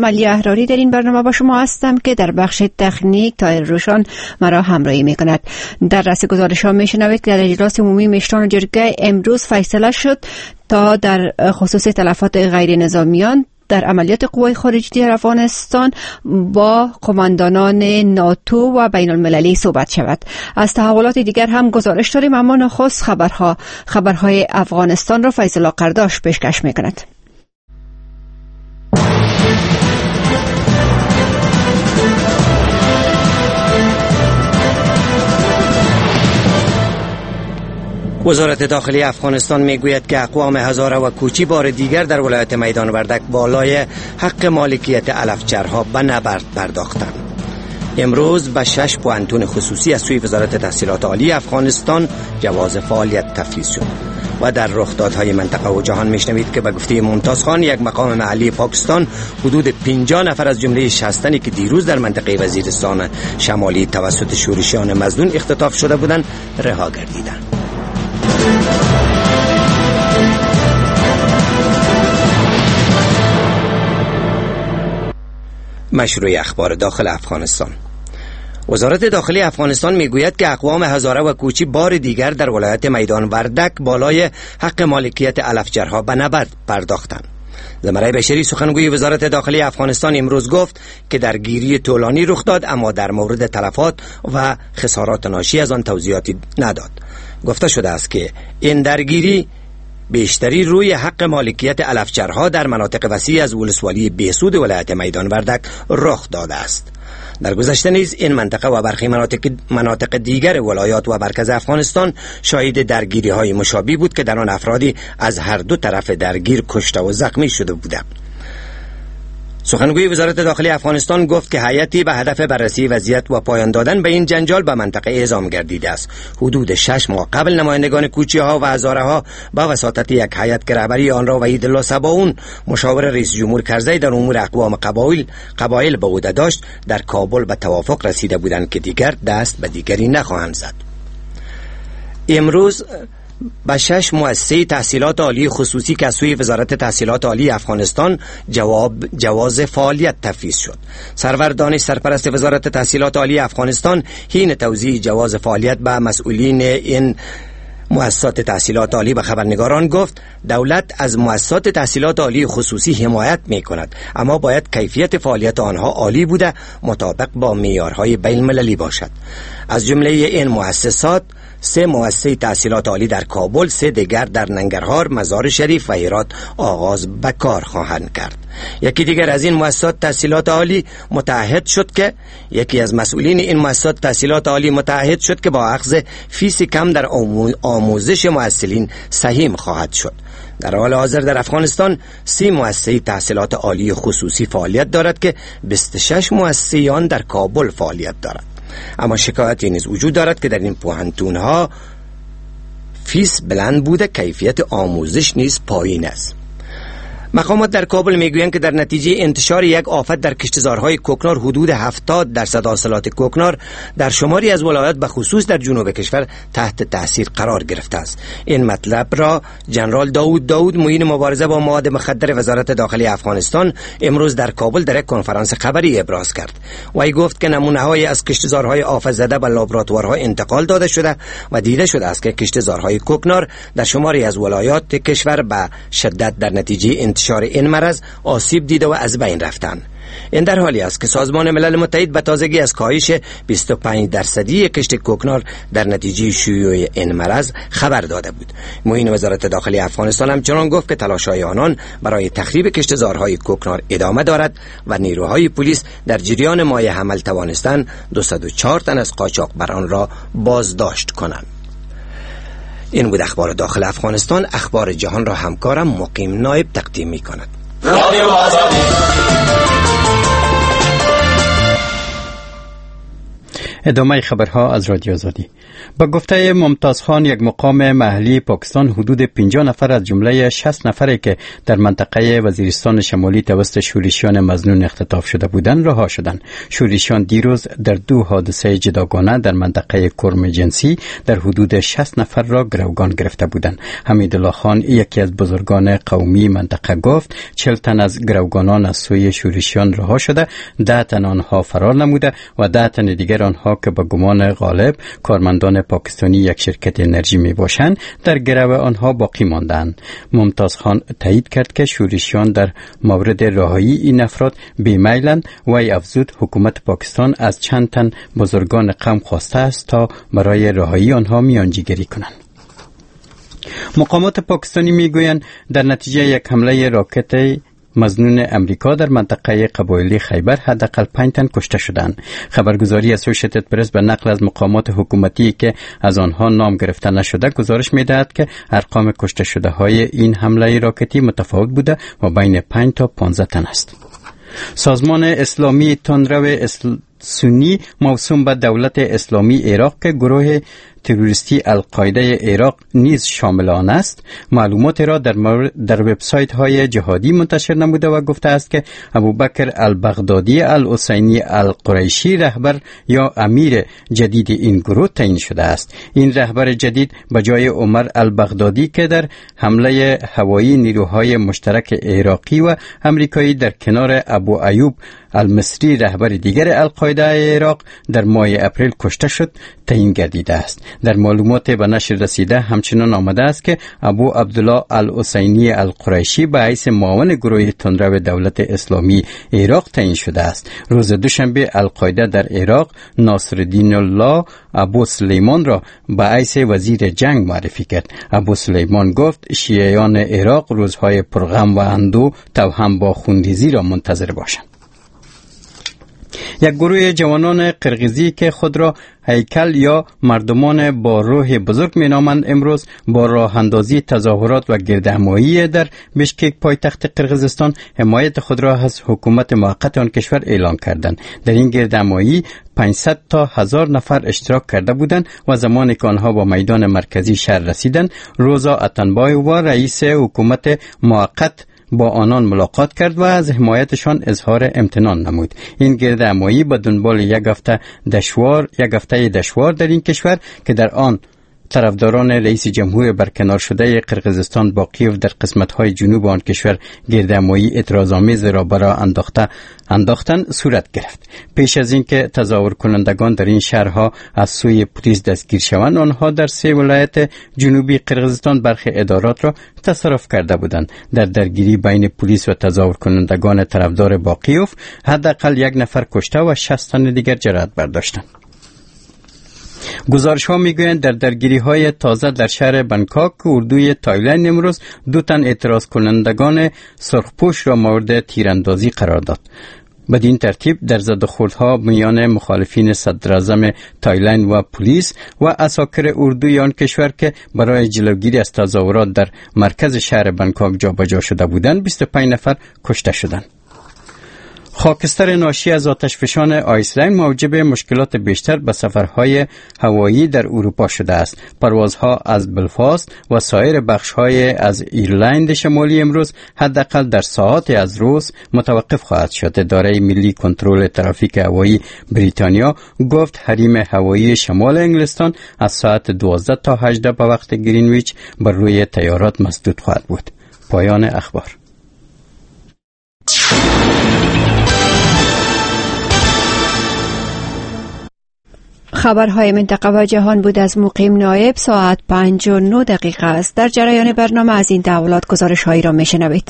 علی احراری در این برنامه با شما هستم که در بخش تکنیک تایر روشان مرا همراهی میکند. در رأس گزارش ها میشنوید که در اجلاس عمومی مشران جرگه امروز فیصله شد تا در خصوص تلفات غیر نظامیان در عملیات قوای خارجی در افغانستان با قماندانان ناتو و بین المللی صحبت شود. از تحولات دیگر هم گزارش داریم، اما نخست خبرهای افغانستان را فیض الله قرداش پیشکش میکند. وزارت داخلی افغانستان میگوید که اقوام هزاره و کوچی بار دیگر در ولایت میدان وردک بالای حق مالکیت علفچرها به نبرد پرداختند. امروز به 6 پوانتون خصوصی از سوی وزارت تحصیلات عالی افغانستان جواز فعالیت تفویض شد. و در رخدادهای منطقه و جهان میشنوید که به گفته ممتاز خان، یک مقام محلی پاکستان، حدود 50 نفر از جمله 60 تنی که دیروز در منطقه وزیرستان شمالی توسط شورشیان مظنون اختطاف شده بودند رها گردیدند. مشروع اخبار داخل افغانستان. وزارت داخلی افغانستان میگوید که اقوام هزاره و کوچی بار دیگر در ولایت میدان وردک بالای حق مالکیت علفچرها به نبرد پرداختند. زمره بشری سخنگوی وزارت داخلی افغانستان امروز گفت که درگیری طولانی رخ داد، اما در مورد تلفات و خسارات ناشی از آن توضیحاتی نداد. گفته شده است که این درگیری بیشتری روی حق مالکیت علفچرها در مناطق وسیع از ولسوالی بهسود ولایت میدان وردک رخ داده است. در گذشته نیز این منطقه و برخی مناطق دیگر ولایات و مرکز افغانستان شاهد درگیری های مشابه بود که در آن افرادی از هر دو طرف درگیر کشته و زخمی شده بودند. سخنگوی وزارت داخلی افغانستان گفت که هیئتی به هدف بررسی وضعیت و پایان دادن به این جنجال به منطقه اعزام گردیده است. حدود 6 ماه قبل نمایندگان کوچی ها و هزاره ها با وساطت یک هیئت که رهبری آن را وحید الله صباحون، مشاور رئیس جمهور کرزی در امور اقوام قبایل به عهده داشت، در کابل به توافق رسیده بودند که دیگر دست به دیگری نخواهند زد. امروز به 6 مؤسسه تحصیلات عالی خصوصی که از سوی وزارت تحصیلات عالی افغانستان جواز فعالیت تفویض شد. سرور دانش، سرپرست وزارت تحصیلات عالی افغانستان، حین توزیع جواز فعالیت به مسئولین این مؤسسات تحصیلات عالی به خبرنگاران گفت دولت از مؤسسات تحصیلات عالی خصوصی حمایت می کند، اما باید کیفیت فعالیت آنها عالی بوده مطابق با معیارهای بین المللی باشد. از جمله این مؤسسات 3 مؤسسه تحصیلات عالی در کابل، 3 دیگر در ننگرهار، مزار شریف و هرات آغاز به کار خواهند کرد. یکی دیگر از این مؤسسات تحصیلات عالی متعهد شد که یکی از مسئولین این مؤسسات تحصیلات عالی متعهد شد که با اخذ فیس کم در آموزش مؤثرین سهیم خواهد شد. در حال حاضر در افغانستان 30 مؤسسه تحصیلات عالی خصوصی فعالیت دارد که 26 مؤسسه آن در کابل فعالیت دارد. اما شکایتی نیز وجود دارد که در این پوهنتون‌ها فیس بلند بوده، کیفیت آموزش نیز پایین است. مقامات در کابل میگویند که در نتیجه انتشار یک آفت در کشتزارهای کوکنار حدود 70% حاصلات کوکنار در شماری از ولایات به خصوص در جنوب کشور تحت تاثیر قرار گرفته است. این مطلب را جنرال داود معین مبارزه با مواد مخدر وزارت داخلی افغانستان امروز در کابل در یک کنفرانس خبری ابراز کرد. وی گفت که نمونه‌های از کشتزارهای آفت زده به لابراتوارها انتقال داده شده و دیده شده است که کشتزارهای کوکنار در شماری از ولایات کشور به شدت در نتیجه انتشار این مرض آسیب دیده و از بین رفتند. این در حالی است که سازمان ملل متحد به تازگی از کاهش 25% کشت کوکنار در نتیجه شیوع این مرض خبر داده بود. معین وزارت داخلی افغانستان همچنان گفت که تلاش‌های آنان برای تخریب کشتزارهای کوکنار ادامه دارد و نیروهای پلیس در جریان ماه حمل توانستند 204 تن از قاچاقبران را بازداشت کنند. این بود اخبار داخل افغانستان. اخبار جهان را همکارم مقیم نایب تقدیم می کند. ادامه خبرها از رادیو آزادی. با گفته ممتاز خان، یک مقام محلی پاکستان، حدود 50 نفر از جمله 60 نفری که در منطقه وزیرستان شمالی توسط شورشیان مظنون اختطاف شده بودند رها شدند. شورشیان دیروز در 2 حادثه جداگانه در منطقه کرم جنسی در حدود 60 نفر را گروگان گرفته بودند. حمیدالله خان، یکی از بزرگان قومی منطقه، گفت 40 تن از گروگانان از سوی شورشیان رها شده، 10 تن آنها فرار نموده و 10 تن دیگر آنها که به گمان غالب کارمندان پاکستانی یک شرکت انرژی می باشند در گرو آنها باقی ماندند. ممتاز خان تایید کرد که شورشیان در مورد رهایی این افراد بی‌میلند و افزود حکومت پاکستان از چند تن بزرگان قوم خواسته است تا برای رهایی آنها میانجیگری کنند. مقامات پاکستانی میگویند در نتیجه یک حمله راکت مظنون امریکا در منطقه قبایلی خیبر حداقل 5 تن کشته شدند. خبرگزاری اسوشیتد پرس به نقل از مقامات حکومتی که از آنها نام گرفته نشده گزارش می‌دهد که ارقام کشته شده های این حمله راکتی متفاوت بوده و بین 5 تا 15 تن است. سازمان اسلامی تندرو سنی موسوم به دولت اسلامی عراق که گروه تروریستی القاعده عراق نیز شامل آن است، معلومات را در وبسایت های جهادی منتشر نموده و گفته است که ابوبکر البغدادی الحسینی القریشی رهبر یا امیر جدید این گروه تعیین شده است. این رهبر جدید به جای عمر البغدادی که در حمله هوایی نیروهای مشترک عراقی و امریکایی در کنار ابو ایوب المصری رهبر دیگر القاعده عراق در ماه اپریل کشته شد تعیین گردیده است. در معلومات به نشر رسیده همچنان آمده است که ابو عبدالله الحسینی القریشی به حیث معاون گروه تندرو دولت اسلامی عراق تعیین شده است. روز دوشنبه القاعده در عراق ناصرالدین الله ابو سلیمان را به حیث وزیر جنگ معرفی کرد. ابو سلیمان گفت شیعیان عراق روزهای پرغم و اندوه توهم با خونریزی را منتظر باشند. یک گروه جوانان قرقیزی که خود را هیکل یا مردمان با روح بزرگ می نامند امروز با راه اندازی تظاهرات و گردهمایی در بشکک پایتخت قرقیزستان حمایت خود را از حکومت موقت آن کشور اعلام کردند. در این گردهمایی 500 تا 1000 نفر اشتراک کرده بودند و زمانی که آنها با میدان مرکزی شهر رسیدند، روزا اتنبایو رئیس حکومت موقت با آنان ملاقات کرد و از حمایتشان اظهار امتنان نمود. این گردهمایی به دنبال یک هفته دشوار در این کشور که در آن طرفداران رئیس جمهور برکنار شده قرقیزستان با کیف در قسمت‌های جنوب آن کشور گردهمایی اعتراض‌آمیز را برای انداختن صورت گرفت. پیش از اینکه تظاهر کنندگان در این شهرها از سوی پلیس دستگیر شوند، آنها در 3 ولایت جنوبی قرقیزستان برخی ادارات را تصرف کرده بودند. در درگیری بین پلیس و تظاهر کنندگان طرفدار با کیف حداقل 1 نفر کشته و 60 تن دیگر جراحت برداشتند. گزارش ها میگویند در درگیری های تازه در شهر بنکاک اردوی تایلند امروز 2 تن اعتراض کنندگان سرخپوش را مورد تیراندازی قرار داد. بدین ترتیب در زد و خوردها میان مخالفین صدراعظم تایلند و پلیس و عساکر اردوی آن کشور که برای جلوگیری از تظاهرات در مرکز شهر بنکاک جابجا شده بودند 25 نفر کشته شدند. خاکستر ناشی از آتشفشان آیسلند موجب مشکلات بیشتر به سفرهای هوایی در اروپا شده است. پروازها از بلفاست و سایر بخش‌های از ایرلند شمالی امروز حداقل در ساعات از روز متوقف خواهد شد. اداره ملی کنترل ترافیک هوایی بریتانیا گفت حریم هوایی شمال انگلستان از ساعت 12 تا 18 به وقت گرینویچ بر روی طیارات مسدود خواهد بود. پایان اخبار. خبرهای منطقه و جهان بود از مقیم نایب. ساعت 5:09 است. در جریان برنامه از این تحولات گزارش هایی را میشنوید.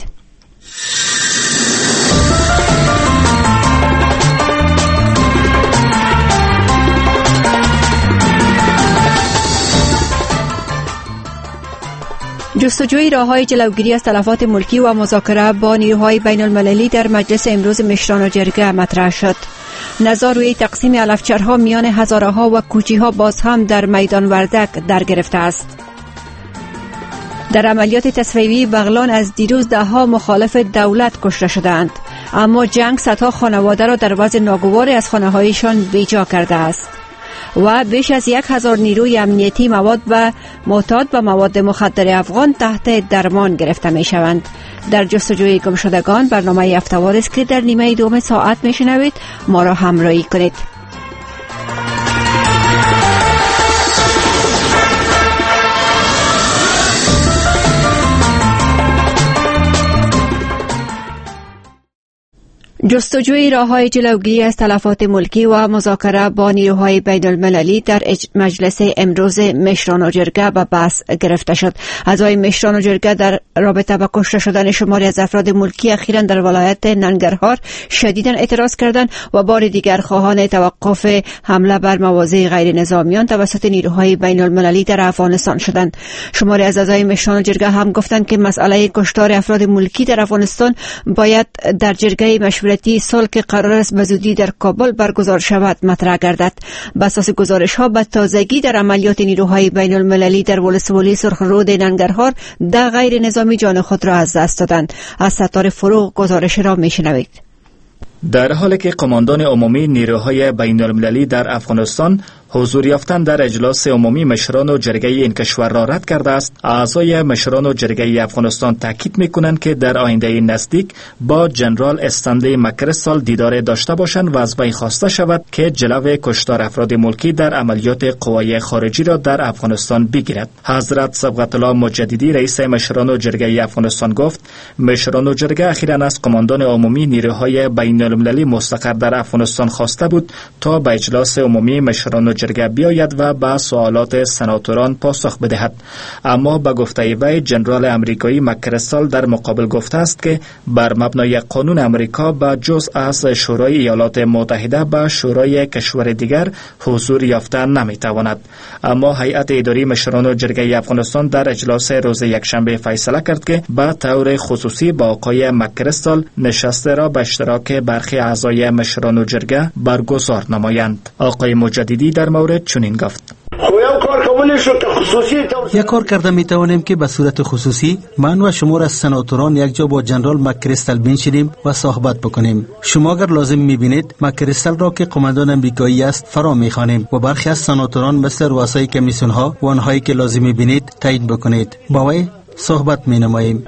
جستجوی راه‌های جلوگیری از تلفات ملکی و مذاکره با نیروهای بین المللی در مجلس امروز مشران و جرگه مطرح شد. نزاع روی تقسیم علفچرها میان هزاره‌ها و کوچی‌ها باز هم در میدان وردک در گرفته است. در عملیات تصفیه‌ای بغلان از دیروز 10 مخالف دولت کشته شدند، اما جنگ صدها خانواده را در وضع ناگواری از خانه‌هایشان بیجا کرده است. و بیش از 1000 نیروی امنیتی مواد و معتاد و مواد مخدر افغان تحت درمان گرفته می شوند. در جستجوی گمشدگان برنامه هفته‌وار است که در نیمه دوم ساعت می شنوید. ما را همراهی کنید. جستجوی راه‌های جلوگیری از تلفات ملکی و مذاکره با نیروهای بین المللی در مجلس امروز مشران و جرگه به بحث گرفته شد. اعضای مشران و جرگه در رابطه با کشته شدن شماری از افراد ملکی اخیراً در ولایت ننگرهار شدیداً اعتراض کردند و بار دیگر خواهان توقف حمله بر مواضع غیر نظامیان توسط نیروهای بین المللی در افغانستان شدند. شماری از اعضای مشران و جرگه هم گفتند که مسئله کشتار افراد ملکی در افغانستان باید در جرگه مشورتی صلح که قرار است به زودی در کابل برگزار شود مطرح گردد. بر اساس گزارش‌ها به تازگی در عملیات نیروهای بین المللی در ولسوالی سرخرود ننگرهار 10 غیر نظامی جان خود را از دست دادند. از ستاره فروغ گزارش را میشنوید. در حالی که قماندان عمومی نیروهای بین المللی در افغانستان حضور یافتن در اجلاس عمومی مشران و جرگه این کشور را رد کرده است، اعضای مشران و جرگه افغانستان تاکید می‌کنند که در آینده نزدیک با جنرال استنلی مکرستال دیدار داشته باشند و از وی خواسته شود که جلوی کشتار افراد ملکی در عملیات قوای خارجی را در افغانستان بگیرد. حضرت صبغت الله مجددی رئیس مشران و جرگه افغانستان گفت مشران و جرگه اخیراً از قماندان عمومی نیروهای بین المللی مستقر در افغانستان خواسته بود تا به اجلاس عمومی مشران و جرگه بیاید و به سوالات سناتوران پاسخ بدهد. اما به گفته وی جنرال امریکایی مکرستال در مقابل گفته است که بر مبنای قانون امریکا به جز از شورای ایالات متحده به شورای کشور دیگر حضور یافته نمیتواند. اما هیئت اداری مشران و جرگه افغانستان در اجلاس روز یکشنبه فیصله کرد که به طور خصوصی با آقای مکرستال نشست را به اشتراک برخی اعضای مشران و جرگه برگزار نمایند. آقای مجددی در مورد چنین گفت: یک کار کرده می توانیم که به صورت خصوصی من و شما از سناتوران یک جا با جنرال مکرستال بنشینیم و صحبت بکنیم. شما اگر لازم می بینید مکرستال را که قماندان امریکایی است فرا می خوانیم و برخی از سناتوران مثل رؤسای کمیسیون ها و آنهایی که لازم می بینید تایید بکنید. با وی صحبت می نماییم.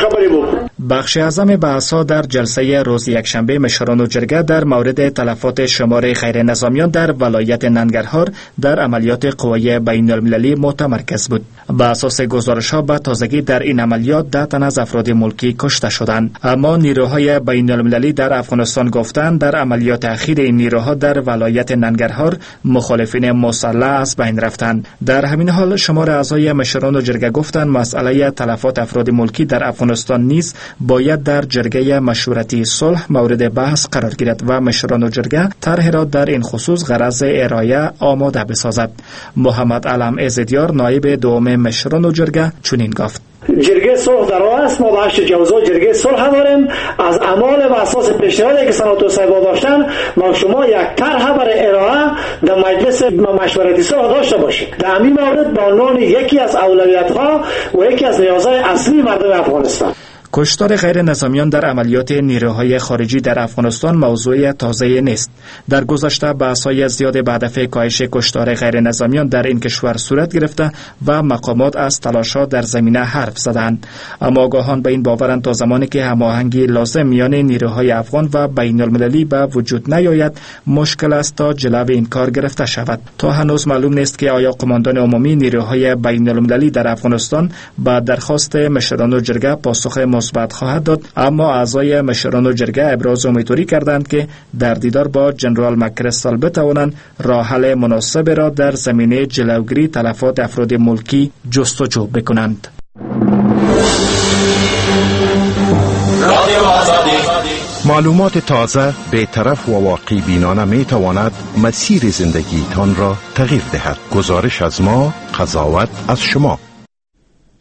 بخش اعظم بحث‌ها در جلسه روز یکشنبه مشران و جرگه در مورد تلفات شمار غیر نظامیان در ولایت ننگرهار در عملیات قوای بین المللی متمرکز بود. به اساس گزارش‌ها به تازگی در این عملیات 10 تن از افراد ملکی کشته شدند. اما نیروهای بین المللی در افغانستان گفتند در عملیات اخیر این نیروها در ولایت ننگرهار مخالفین مسلح از بین رفتند. در همین حال شمار اعضای مشران و جرگه گفتند مسئله تلفات افراد ملکی در افغانستان نیز باید در جرگه مشورتی صلح مورد بحث قرار گیرد و مشران و جرگه طرح را در این خصوص غرض ارائه آماده بسازد. محمد علم ازدیار نایب دوم مشران و جرگه چنین گفت: جرگه صلح در راه است. ما بخش جوزا جرگه صلح داریم. از اعمال و اساس پیشنهادی که سناتور صاحب داشتن ما شما یک طرح برای ارائه در مجلس مشورتی صلح داشته باشید. در همین مورد به عنوان یکی از اولویت‌ها و یکی از نیازهای اصلی مردم افغانستان. کشتار غیر نظامیان در عملیات نیروهای خارجی در افغانستان موضوع تازه نیست. در گذشته بحث‌های زیاد به هدف کاهش کشتار غیر نظامیان در این کشور صورت گرفته و مقامات از تلاش‌ها در زمینه حرف زدند. اما آگاهان به این باورند تا زمانی که هماهنگی لازم میان نیروهای افغان و بین المللی به وجود نیاید مشکل است تا جلوی این کار گرفته شود. تا هنوز معلوم نیست که آیا قماندان عمومی نیروهای بین المللی در افغانستان به درخواست مشران و جرگه پاسخ مثبت خواهد داد، اما اعضای مشران و جرگه ابراز امیدواری کردند که در دیدار با جنرال مکرستال بتوانند راه حل مناسب را در زمینه جلوگیری تلفات افراد ملکی جستجو بکنند. معلومات تازه، بی‌طرف و واقعی بینانه می تواند مسیر زندگی تان را تغییر دهد. گزارش از ما، قضاوت از شما.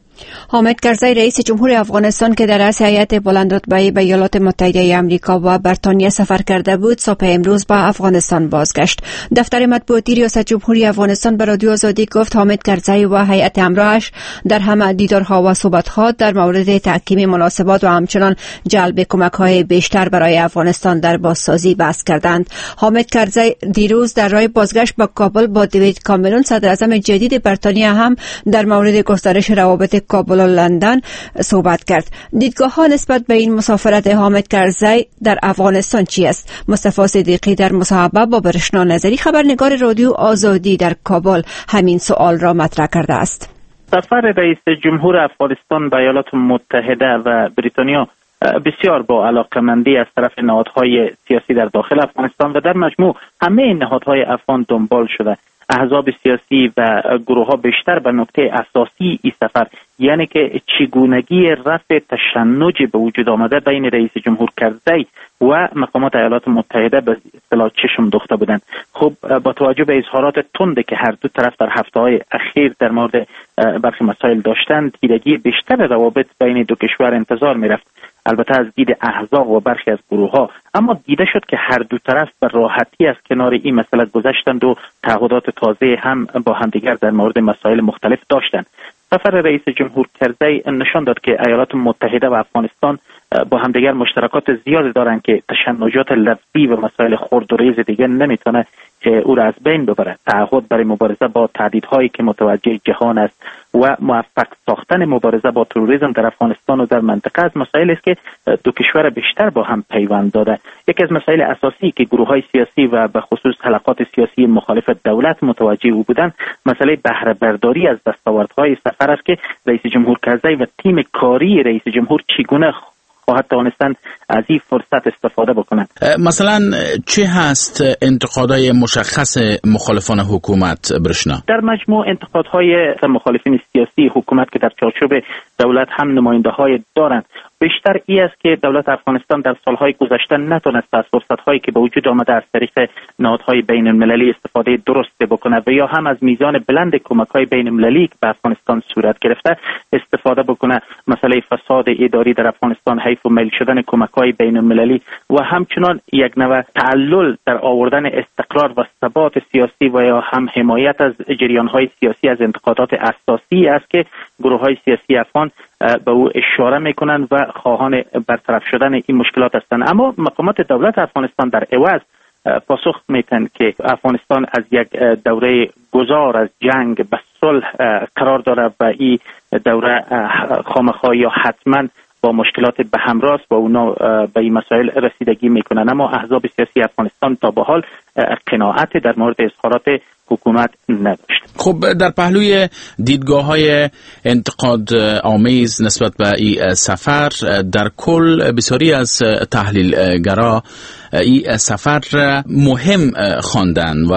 حامد کرزی رئیس جمهور افغانستان که در رأس هیئت بلندرتبه به ایالات متحده آمریکا و بریتانیا سفر کرده بود صبح امروز به افغانستان بازگشت. دفتر مطبوعاتی ریاست جمهوری افغانستان به رادیو آزادی گفت حامد کرزی و هیئت همراهش در همه دیدارها و صحبت‌ها در مورد تحکیم مناسبات و همچنان جلب کمک‌های بیشتر برای افغانستان در بازسازی بحث کردند. حامد کرزی دیروز در راه بازگشت به کابل با دیوید کامرون صدر اعظم جدید بریتانیا هم در مورد گسترش روابط کابل و لندن صحبت کرد. دیدگاه‌ها نسبت به این مسافرت حامد کرزی در افغانستان چی است؟ مصطفی صدیقی در مصاحبه با برشنا نظری خبرنگار رادیو آزادی در کابل همین سوال را مطرح کرده است. سفر رئیس جمهور افغانستان به ایالات متحده و بریتانیا بسیار با علاقمندی از طرف نهادهای سیاسی در داخل افغانستان و در مجموع همه نهادهای افغان دنبال شده. احزاب سیاسی و گروه‌ها بیشتر به نکته اساسی این سفر، یعنی که چگونگی رفع تشنج به وجود آمده بین رئیس جمهور کرزی و مقامات ایالات متحده به اصطلاح چشم دوخته بودند. خب با توجه به اظهارات تندی که هر دو طرف در هفته‌های اخیر در مورد برخی مسائل داشتند، تیرگی بیشتر روابط بین دو کشور انتظار می‌رفت. البته از دید احزاب و برخی از گروه‌ها، اما دیده شد که هر دو طرف به راحتی از کنار این مسئله گذشتند و تعهدات تازه هم با همدیگر در مورد مسائل مختلف داشتند. سفر رئیس جمهور کرزی نشان داد که ایالات متحده و افغانستان با همدیگر مشترکات زیادی دارند که تشنجات لفظی و مسائل خرد و ریز دیگه نمیتونه او را از بین ببره. تعهد برای مبارزه با تهدیدهایی که متوجه جهان است و موفق ساختن مبارزه با تروریسم در افغانستان و در منطقه از مسائلی است که دو کشور بیشتر با هم پیوند داده. یکی از مسائل اساسی که گروه‌های سیاسی و به خصوص حلقات سیاسی مخالف دولت متوجه او بودند، مسئله بهره برداری از دستاوردهای سفر است که رئیس جمهور کرزی و تیم کاری رئیس جمهور چگونه خواهد توانستند از این فرصت استفاده بکنند. مثلا چه هست انتقادهای مشخص مخالفان حکومت برشنا؟ در مجموع انتقادهای مخالفین سیاسی حکومت که در چارچوب دولت هم نماینده‌های دارند، بیشتر این است که دولت افغانستان در سالهای گذشته نتونست از فرصت‌هایی که به وجود آمده از طریق نهادهای بین‌المللی استفاده درست بکنه و یا هم از میزان بلند کمک‌های بین‌المللی که به افغانستان صورت گرفته استفاده بکنه. مسئله فساد اداری در افغانستان، حیف و میل شدن کمک‌های بین‌المللی و همچنان یک نوع تعلل در آوردن استقرار و ثبات سیاسی و یا هم حمایت از جریان‌های سیاسی از انتقادات اساسی است که گروه‌های سیاسی افغان به او اشاره میکنند و خواهان برطرف شدن این مشکلات هستند. اما مقامات دولت افغانستان در عوض پاسخ میتن که افغانستان از یک دوره گذار از جنگ به صلح قرار داره و این دوره خامخا یا حتما با مشکلات به همراه است و اونا به این مسائل رسیدگی میکنن. اما احزاب سیاسی افغانستان تا به حال قناعت در مورد اظهارات حکومت نداشت. خب در پهلوی دیدگاه‌های انتقاد آمیز نسبت به این سفر، در کل بسیاری از تحلیلگرا این سفر مهم خواندن و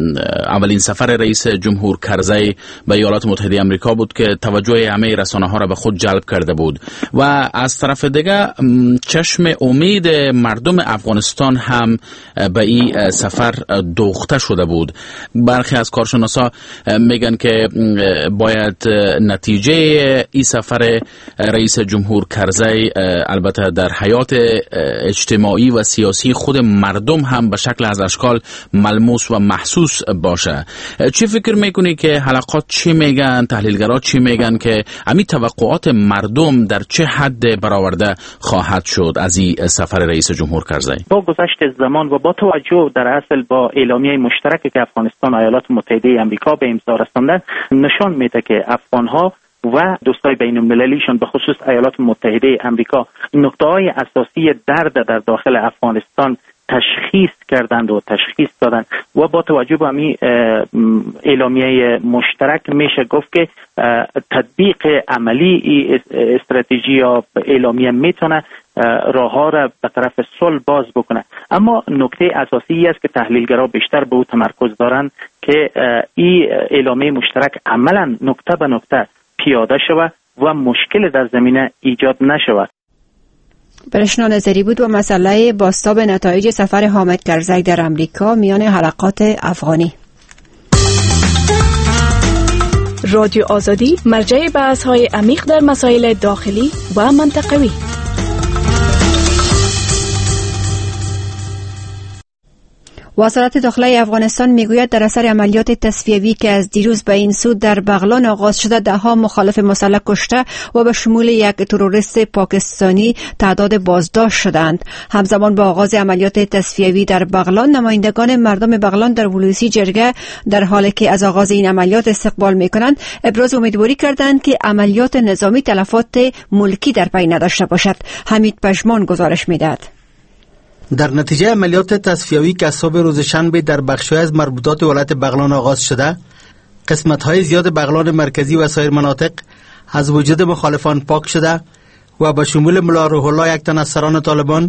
اولین سفر رئیس جمهور کرزی به ایالات متحده آمریکا بود که توجه همه رسانه‌ها را به خود جلب کرده بود و از طرف دیگه چشم امید مردم افغانستان هم به این سفر دوخته شده بود. برخی از کارشناسا میگن که باید نتیجه این سفر رئیس جمهور کرزی البته در حیات اجتماعی و سیاسی خود مردم هم به شکل از اشکال ملموس و محسوس باشه. چی فکر میکنی که حلقات چی میگن، تحلیلگرا چی میگن که همین توقعات مردم در چه حد برآورده خواهد شد از این سفر رئیس جمهور کرزی؟ با گذشت زمان و با توجه در اصل با اعلامیه مشترکی که افغانستان و ایالات متحده آمریکا به امضا رساندن، نشان میده که افغانها و دوستای بین المللیشون به خصوص ایالات متحده آمریکا نقطه‌های اساسی درد در داخل افغانستان تشخیص کردند و تشخیص دادند و با توجه به همین اعلامیه مشترک میشه گفت که تطبیق عملی استراتژی یا اعلامیه میتونه راه‌ها را به طرف صلح باز بکنه. اما نکته اساسی است که تحلیلگرا بیشتر به او تمرکز دارند که این اعلامیه مشترک عملاً نکته به نکته پیاده شود و مشکل در زمینه ایجاد نشود. برشنا نظری بود و مسئله بازتاب نتایج سفر حامد کرزی در امریکا میان حلقات افغانی. رادیو آزادی، مرجع بحث‌های عمیق در مسائل داخلی و منطقوی. وزارت داخله افغانستان میگوید در اثر عملیات تصفیوی که از دیروز به این سو در بغلان آغاز شده، ده‌ها مخالف مسلح کشته و به شمول یک تروریست پاکستانی تعداد بازداشت شدند. همزمان با آغاز عملیات تصفیوی در بغلان، نمایندگان مردم بغلان در ولوسی جرگه در حالی که از آغاز این عملیات استقبال میکنند، ابراز امیدواری کردند که عملیات نظامی تلفات ملکی در پی نداشته باشد. حمید پشمان گزارش میدهد. در نتیجه عملیات تصفیوی که از صبح روز شنبه در بخش‌های از مربوطات ولایت بغلان آغاز شده، قسمت‌های زیاد بغلان مرکزی و سایر مناطق از وجود مخالفان پاک شده و به شمول ملا روح الله، یک تن از سران طالبان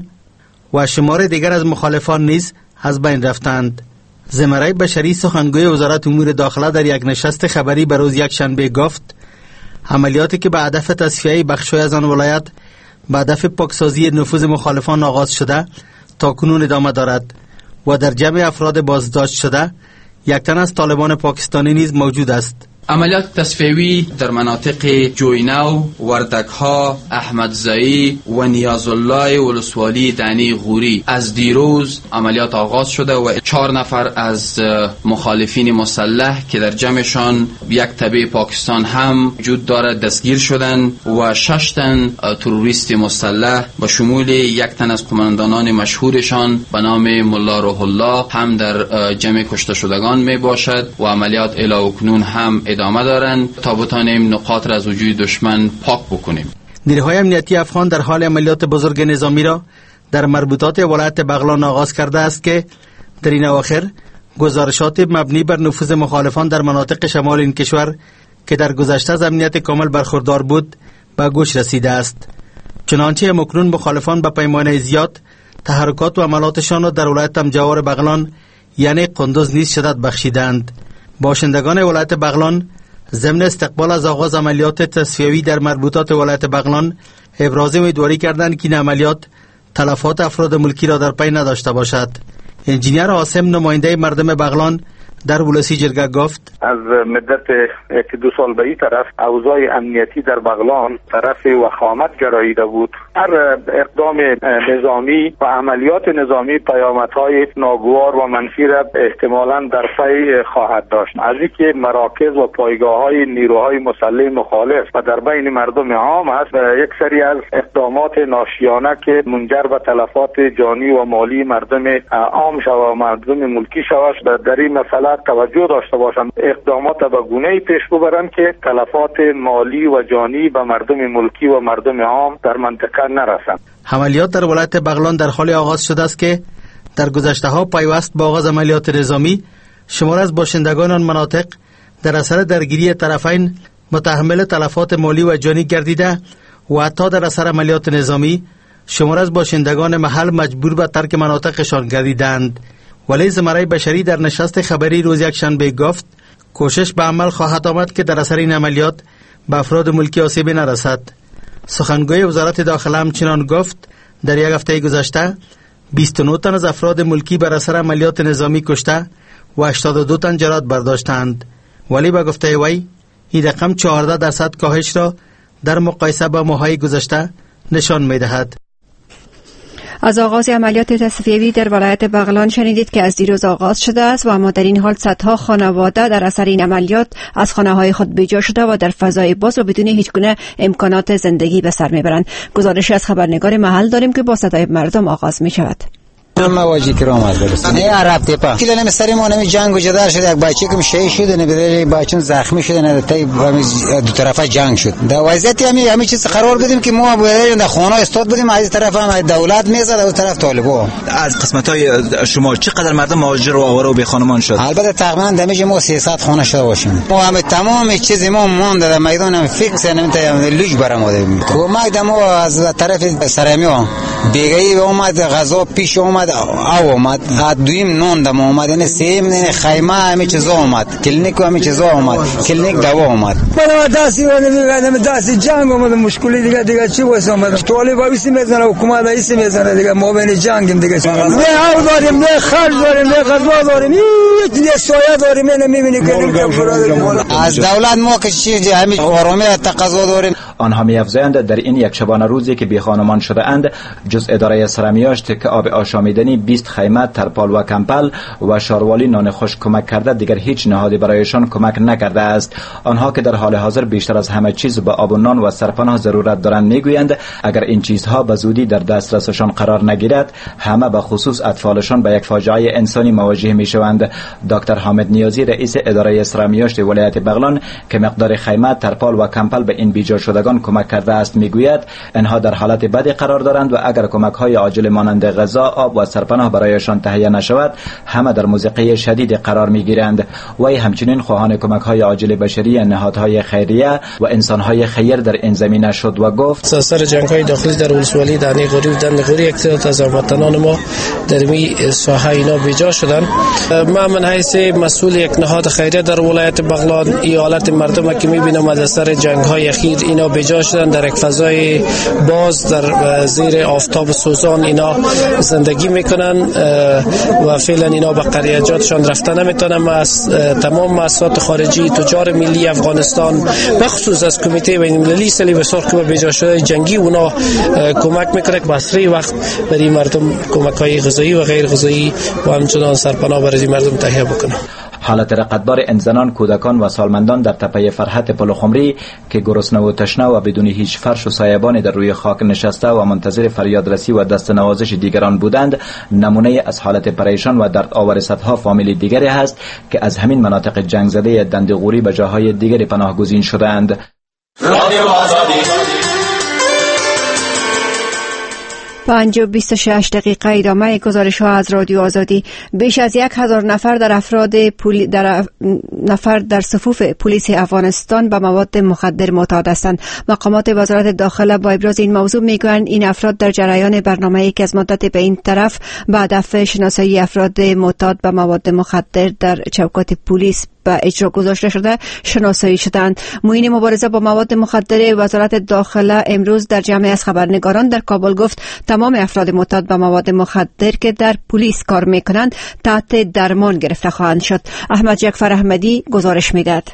و شمار دیگر از مخالفان نیز از بین رفتند. زمره بشری سخنگوی وزارت امور داخله در یک نشست خبری به روز یک شنبه گفت عملیاتی که به هدف تصفیه بخش‌های از آن ولایت به هدف پاکسازی نفوذ مخالفان آغاز شده تا کنون ادامه دارد و در جمع افراد بازداشت شده یک تن از طالبان پاکستانی نیز موجود است. عملیات تصفیوی در مناطق جوینو، وردکها، احمدزایی و نیازالله ولسوالی دنی غوری از دیروز عملیات آغاز شده و 4 نفر از مخالفین مسلح که در جمعشان یک تبع پاکستان هم وجود دارد دستگیر شدند و 6 تن تروریست مسلح به شمول یک تن از قماندانان مشهورشان به نام ملا روح الله هم در جمع کشته شدگان می باشد و عملیات الی اکنون هم ادامه دارند تا بتانیم نقاط را از وجود دشمن پاک بکنیم. نیروهای امنیتی افغان در حال عملیات بزرگ نظامی را در مربوطات ولایت بغلان آغاز کرده است که در این اواخر گزارشات مبنی بر نفوذ مخالفان در مناطق شمال این کشور که در گذشته از امنیت کامل برخوردار بود به گوش رسیده است. چنانچه اکنون مخالفان به پیمانه زیاد تحرکات و عملاتشان را در ولایت همجوار بغلان یعنی قندوز نیز شدت بخشیدند. باشندگان ولایت بغلان ضمن استقبال از آغاز عملیات تصفیوی در مربوطات ولایت بغلان ابراز امیدواری کردند که این عملیات تلفات افراد ملکی را در پی نداشته باشد. انجینیر عاصم نماینده مردم بغلان در ولوسی جرگه گفت از مدت 1-2 سال به این طرف اوضاع امنیتی در بغلان طرف وخامت گراییده بود. هر اقدام نظامی و عملیات نظامی پیامدهای ناگوار و منفی را احتمالاً در پی خواهد داشت. از اینکه مراکز و پایگاه‌های نیروهای مسلح مخالف و در بین مردم عام است، یک سری از اقدامات ناشیانه که منجر به تلفات جانی و مالی مردم عام شود و مردم ملکی شود، در این مسئله توجه داشته باشند. اقدامات به گونه‌ای پیش ببرند که تلفات مالی و جانی به مردم ملکی و مردم عام در منطقه نرسند. عملیات در ولایت بغلان در حال آغاز شده است که در گذشته‌ها پیوست با آغاز عملیات نظامی شمار از باشندگان آن مناطق در اثر درگیری طرفین متحمل تلفات مالی و جانی گردیده و حتی در اثر عملیات نظامی شمار از باشندگان محل مجبور به ترک مناطقشان گردیدند. ولی زمره بشری در نشست خبری روز یک شنبه گفت کوشش به عمل خواهد آمد که در اثر این عملیات به افراد ملکی آسیبی نرسد. سخنگوی وزارت داخله همچنان گفت در یک هفته گذشته 29 تن از افراد ملکی بر اثر عملیات نظامی کشته و 82 تن جراحت برداشتند. ولی به گفته وی این رقم 14% کاهش را در مقایسه با ماه‌های گذشته نشان می‌دهد. از آغاز عملیات تصفیوی در ولایت بغلان شنیدید که از دیروز آغاز شده است و اما در این حال صدها خانواده در اثر این عملیات از خانه‌های خود بیجا شده و در فضای باز و بدون هیچ گونه امکانات زندگی به سر میبرند. گزارشی از خبرنگار محل داریم که با صدای مردم آغاز می شود. مواجه کرام از درست نه عرب تپا که لنم سری ما نمی جنگ و جدال شده، یک بچه که شهید شده، نه بدر بچه‌ن زخمی شده، نه تا دو طرفا جنگ شد. در وضعیت همین چیز قرار بدیم که ما باید در خانه استاد بدیم، از طرف هم دولت میزد، از طرف طالبا. از قسمت‌های شما چقدر مردم مهاجر و آواره و بی خانمان شد؟ البته تقریبا دمیج ما 300 خانه شده باشیم. ما هم تمام چیز ما مونده در میدان هم فیکس نمیتونیم لوج برآمده. کمک دمو از طرف سرمی ها بیگایی اومد، غذا پیش اومد، اومد او اومد دویم نون دم اومد یعنی سیم نه خیمه همه چیزا اومد کلینیک همه چیزا اومد کلینیک دوا اومد من دستی و نمیگم دستی جنگ اومد مشکلی دیگه چی واسه اومد طالب وایسی میزنه حکومت وایسی میزنه دیگه ما بین جنگیم دیگه نه او داریم نه خرج داریم نه غذا داریم هیچ سایه داریم نمیبینی که از دولت ما که چیزی همین آرامی تقاضا داریم. آنها می‌افزایند در این یک شبانه روزی که بیخانمان شده اند جز اداره سرمیاشت که آب آشامیدنی 20 خیمه ترپال و کمپل و شاروالی نان خوش کمک کرده دیگر هیچ نهادی برایشان کمک نکرده است. آنها که در حال حاضر بیشتر از همه چیز به آب و نان و سرپناه ضرورت دارند میگویند اگر این چیزها به زودی در دسترسشان قرار نگیرد همه به خصوص اطفالشان به یک فاجعه انسانی مواجه میشوند. دکتر حامد نیازی رئیس اداره سرمیاشت ولایت بغلان که مقدار خیمه ترپال و کمپل به این بیجا شدگان کمک کرده است میگوید انها در حالت بدی قرار دارند و اگر کمک های عاجل مانند غذا، آب و سرپناه برایشان تهیه نشود همه در موضع شدید قرار میگیرند. وی همچنین خواهان کمک های عاجل بشری نهادهای خیریه و انسان های خیر در این زمینه شد و گفت سر جنگ های داخلی در ولسوالی دانی غوری و دند غوری یک تعداد از هموطنان ما در می ساحه اینا بیجا شدند. من حیث مسئول یک نهاد خیریه در ولایت بغلان این حالت مردم که میبینم از سر جنگ های اخیر اینا بیجا شدن در یک فضای باز در زیر آفتاب سوزان اینا زندگی میکنن و فعلا اینا به قریجاتشان رفتن نمیتونن. از تمام مؤسسات خارجی تجار ملی افغانستان بخصوص از کمیته بین المللی صلیب سرخ که بیجا شده جنگی اونا کمک میکنه که بسری وقت برای مردم کمک های غذایی و غیر غذایی و همچنان سرپناه برای مردم تهیه بکنه. حالت رقتبار این زنان، کودکان و سالمندان در تپه فرحت پلخمری که گرسنه و تشنه و بدون هیچ فرش و سایبانی در روی خاک نشسته و منتظر فریادرسی و دست نوازش دیگران بودند نمونه از حالت پریشان و درد آور صدها فامیل دیگری هست که از همین مناطق جنگ زده دندغوری به جاهای دیگری پناهگزین شدند. 5:26 ادامه گزارش ها از رادیو آزادی. بیش از 1000 نفر در صفوف پلیس افغانستان به مواد مخدر معتاد هستند. مقامات وزارت داخله با ابراز این موضوع میگویند این افراد در جریان برنامه‌ای که از مدت به این طرف به هدف شناسایی افراد معتاد به مواد مخدر در چوکات پلیس به اجرا گذاشته شده شناسایی شدند. معین مبارزه با مواد مخدر وزارت داخله امروز در جمع از خبرنگاران در کابل گفت تمام افراد معتاد به مواد مخدر که در پلیس کار میکنند تحت درمان گرفته خواهند شد. احمد جعفر احمدی گزارش میدهد.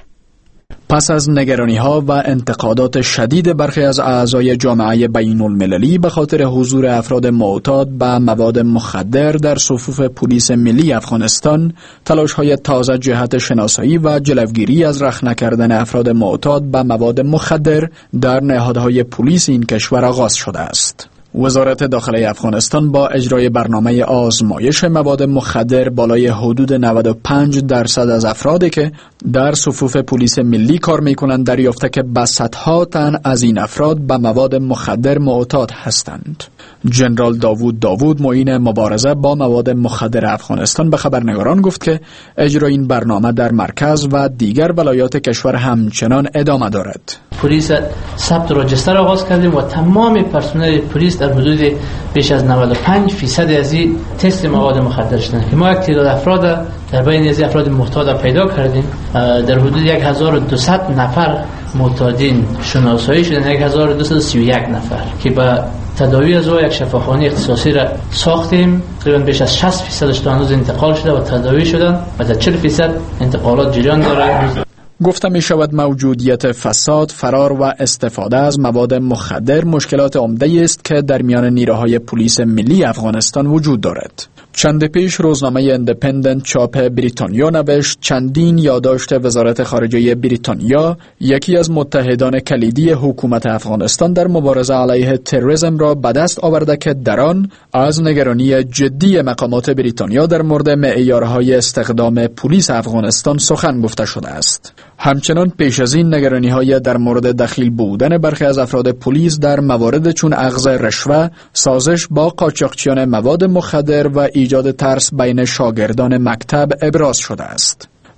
پس از نگرانی‌ها و انتقادات شدید برخی از اعضای جامعه بین المللی به خاطر حضور افراد معتاد به مواد مخدر در صفوف پلیس ملی افغانستان، تلاش‌های تازه جهت شناسایی و جلوگیری از رخنه کردن افراد معتاد به مواد مخدر در نهادهای پلیس این کشور آغاز شده است. وزارت داخله افغانستان با اجرای برنامه آزمایش مواد مخدر بالای حدود 95% از افرادی که در صفوف پلیس ملی کار می‌کنند دریافته که به صدها تن از این افراد به مواد مخدر معتاد هستند. جنرال داوود معین مبارزه با مواد مخدر افغانستان به خبرنگاران گفت که اجرای این برنامه در مرکز و دیگر ولایات کشور همچنان ادامه دارد. پلیس ثبت راجستر آغاز کردیم و تمام پرسنل پلیس در حدود بیش از 95% از این تست مواد مخدر شدند که ما یک تعداد افراد در بین از افراد معتاد پیدا کردیم. در حدود 1200 نفر معتادین شناسایی شدند، 1231 نفر که با تداوی از یک شفاخانه اختصاصی را ساختیم. تقریبا بیش از 60%ش تا هنوز انتقال شده و تداوی شدند و در 40% انتقالات جریان دارد. گفته می شود موجودیت فساد، فرار و استفاده از مواد مخدر مشکلات عمده است که در میان نیروهای پلیس ملی افغانستان وجود دارد. چند پیش روزنامه اندپندنت چاپ بریتانیا نوشت چندین یادداشت وزارت خارجه بریتانیا، یکی از متحدان کلیدی حکومت افغانستان در مبارزه علیه تروریسم را به دست آورده که در آن از نگرانی جدی مقامات بریتانیا در مورد معیارهای استخدام پلیس افغانستان سخن گفته شده است. همچنان پیش از این نگرانی‌های در مورد دخیل بودن برخی از افراد پلیس در موارد چون اخذ رشوه، سازش با قاچاقچیان مواد مخدر و ایجاد ترس بین شاگردان مکتب ابراز شده است.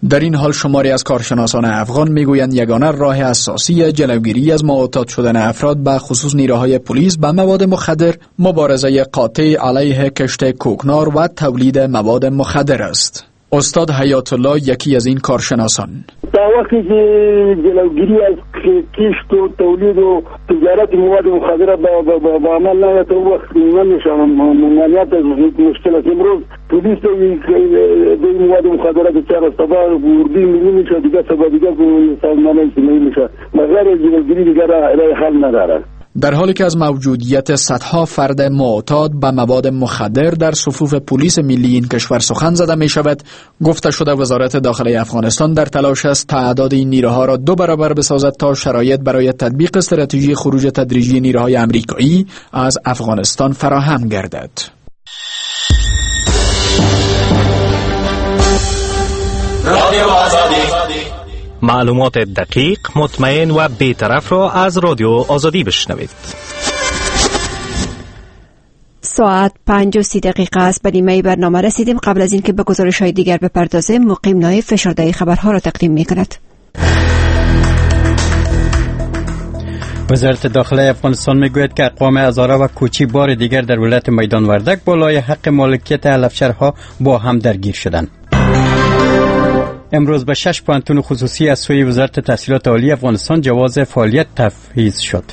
در این حال شماری از کارشناسان افغان میگویند یگانه راه اساسی جلوگیری از معتاد شدن افراد به خصوص نیروهای پلیس به مواد مخدر مبارزه قاطع علیه کشت کوکنار و تولید مواد مخدر است. استاد حیات الله یکی از این کارشناسان: تا وقتی که جلوگیری از کشت و تولید و تجارت مواد مخدر به عمل نیاد، تا وقت نمیشه ممانعت از مشکل است. امروز پلیس دوی مواد مخدرات چهار سبا وردی میشه، دیگه سبا دیگه سازمانه نمیشه، مگر جلوگیری دیگه راه حل نداره. در حالی که از موجودیت صدها فرد معتاد به مواد مخدر در صفوف پلیس ملی این کشور سخن زده می شود، گفته شده وزارت داخلی افغانستان در تلاش است تعداد این نیروها را 2 برابر بسازد تا شرایط برای تطبیق استراتژی خروج تدریجی نیروهای آمریکایی از افغانستان فراهم گردد. رادیو آزادی، معلومات دقیق، مطمئن و بی‌طرف را از رادیو آزادی بشنوید. ساعت 5:30 است. به نیمه برنامه رسیدیم. قبل از اینکه به گزارش‌های دیگر بپردازیم، مقیم نایب فشرده خبرها را تقدیم می‌کند. وزارت داخلی افغانستان میگوید که اقوام هزاره و کوچی بار دیگر در ولایت میدان وردک بالای حق مالکیت علفچرها با هم درگیر شدند. امروز به 6 پوانتون خصوصی از سوی وزارت تحصیلات عالی افغانستان جواز فعالیت تفویض شد.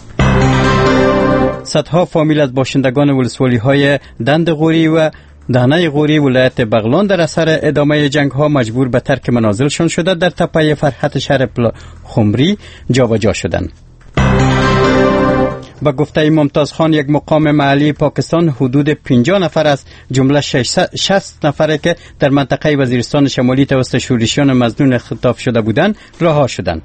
صدها فامیل از باشندگان ولسوالی‌های دند غوری و دهنه غوری ولایت بغلان در اثر ادامه جنگ‌ها مجبور به ترک منازلشان شده در تپه فرحت شهر خمری جابجا شدند. با گفته ممتاز خان، یک مقام محلی پاکستان حدود 50 نفر از جمله 60 نفره که در منطقه وزیرستان شمالی توسط شورشیان مظنون خطاف شده بودند رها شدند.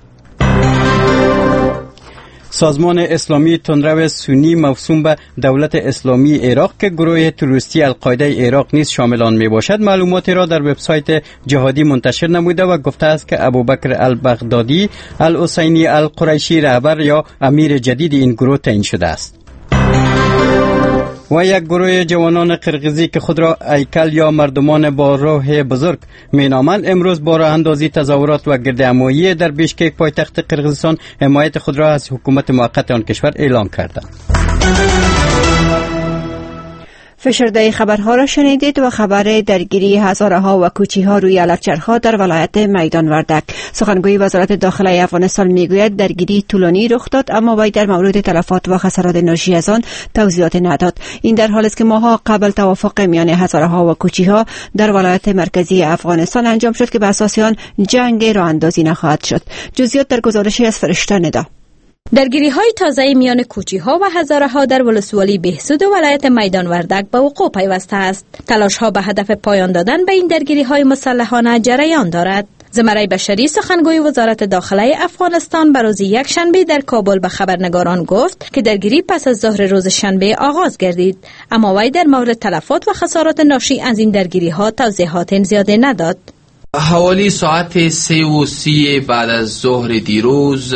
سازمان اسلامی تندرو سنی موسوم به دولت اسلامی عراق که گروه تروریستی القاعده عراق نیز شامل آن می باشد، معلوماتی را در وبسایت جهادی منتشر نموده و گفته است که ابوبکر البغدادی الحسینی القریشی رهبر یا امیر جدید این گروه تعیین شده است. و یک گروه جوانان قرقیزی که خود را هیکل یا مردمان با روح بزرگ مینامند، امروز با راه اندازی تظاهرات و گردهمایی در بیشکک پایتخت قرقیزستان حمایت خود را از حکومت موقت آن کشور اعلام کردند. فشرده خبرها را شنیدید و خبر درگیری هزاره ها و کوچی ها روی علفچرخها در ولایت میدان وردک. سخنگوی وزارت داخلی افغانستان میگوید درگیری طولانی رخ داد، اما وی در مورد تلفات و خسارات ناشی از آن توضیحات نداد. این در حالی است که ماها قبل توافق میان هزاره ها و کوچی ها در ولایت مرکزی افغانستان انجام شد که به اساس آن جنگ راه اندازی نخواهد شد. جزئیات در گزارشی از فرشته ندا. درگیری های تازه میان کوچی ها و هزاره ها در ولسوالی بهسود ولایت میدان وردک به وقوع پیوسته است. تلاش ها به هدف پایان دادن به این درگیری های مسلحانه جریان دارد. زمره بشری سخنگوی وزارت داخلی افغانستان به روز یکشنبه در کابل به خبرنگاران گفت که درگیری پس از ظهر روز شنبه آغاز گردید، اما وی در مورد تلفات و خسارات ناشی از این درگیری ها توضیحات زیاده نداد. حوالی ساعت 3:30 بعد از ظهر دیروز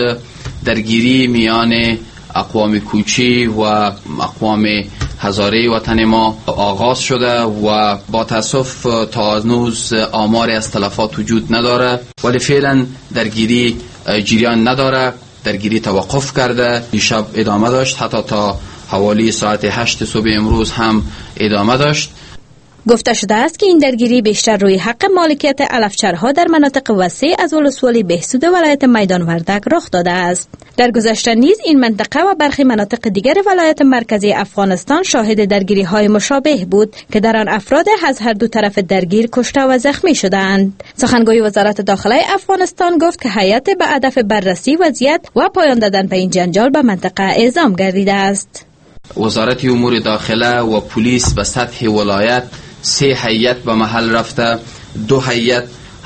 درگیری میان اقوام کوچی و اقوام هزاره وطن ما آغاز شده و با تاسف تا هنوز آماری از تلفات وجود نداره، ولی فعلا درگیری جریان نداره. درگیری توقف کرده، دیشب ادامه داشت، حتی تا حوالی ساعت 8 صبح امروز هم ادامه داشت. گفته شده است که این درگیری بیشتر روی حق مالکیت علفچرها در مناطق وسیع از ولسوالی بهسود ولایت میدان وردک رخ داده است. در گذشته نیز این منطقه و برخی مناطق دیگر ولایت مرکزی افغانستان شاهد درگیری های مشابه بود که در آن افراد از هر دو طرف درگیر کشته و زخمی شدند. سخنگوی وزارت داخلی افغانستان گفت که هیئت به هدف بررسی وضعیت و پایان دادن به این جنجال به منطقه اعزام گردیده است. وزارت امور داخله و پلیس به سطح ولایت 3 هیئت به محل رفته، 2 هیئت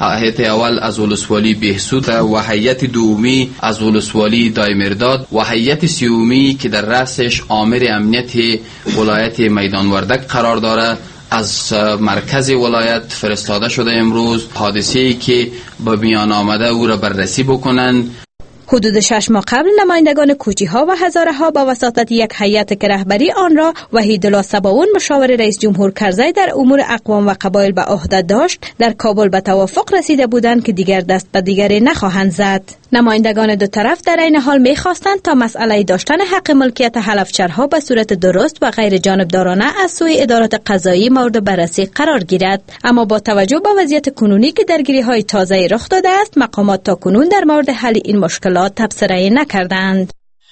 اول از ولسوالی بهسود و هیئت دومی از ولسوالی دایمرداد و هیئت سومی که در رأسش آمر امنیت ولایت میدان وردک قرار داره از مرکز ولایت فرستاده شده. امروز حادثه‌ای که به میان آمده او را بررسی بکنند. حدود 6 ماه قبل نمایندگان کوچی‌ها و هزاره ها با وساطت یک هیئت که رهبری آن را وحیدالله صباون مشاور رئیس جمهور کرزی در امور اقوام و قبایل به عهده داشت، در کابل به توافق رسیده بودند که دیگر دست به دیگری نخواهند زد. نمایندگان دو طرف در این حال می‌خواستند تا مسئله داشتن حق ملکیت حلفچرها به صورت درست و غیر جانبدارانه از سوی ادارات قضایی مورد بررسی قرار گیرد، اما با توجه به وضعیت کنونی که درگیری‌های تازه رخ داده است، مقامات تاکنون در مورد حل این مشکلات تبصره نکردند.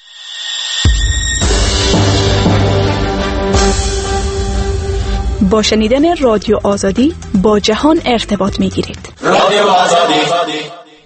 با شنیدن رادیو آزادی با جهان ارتباط می‌گیرید. رادیو آزادی.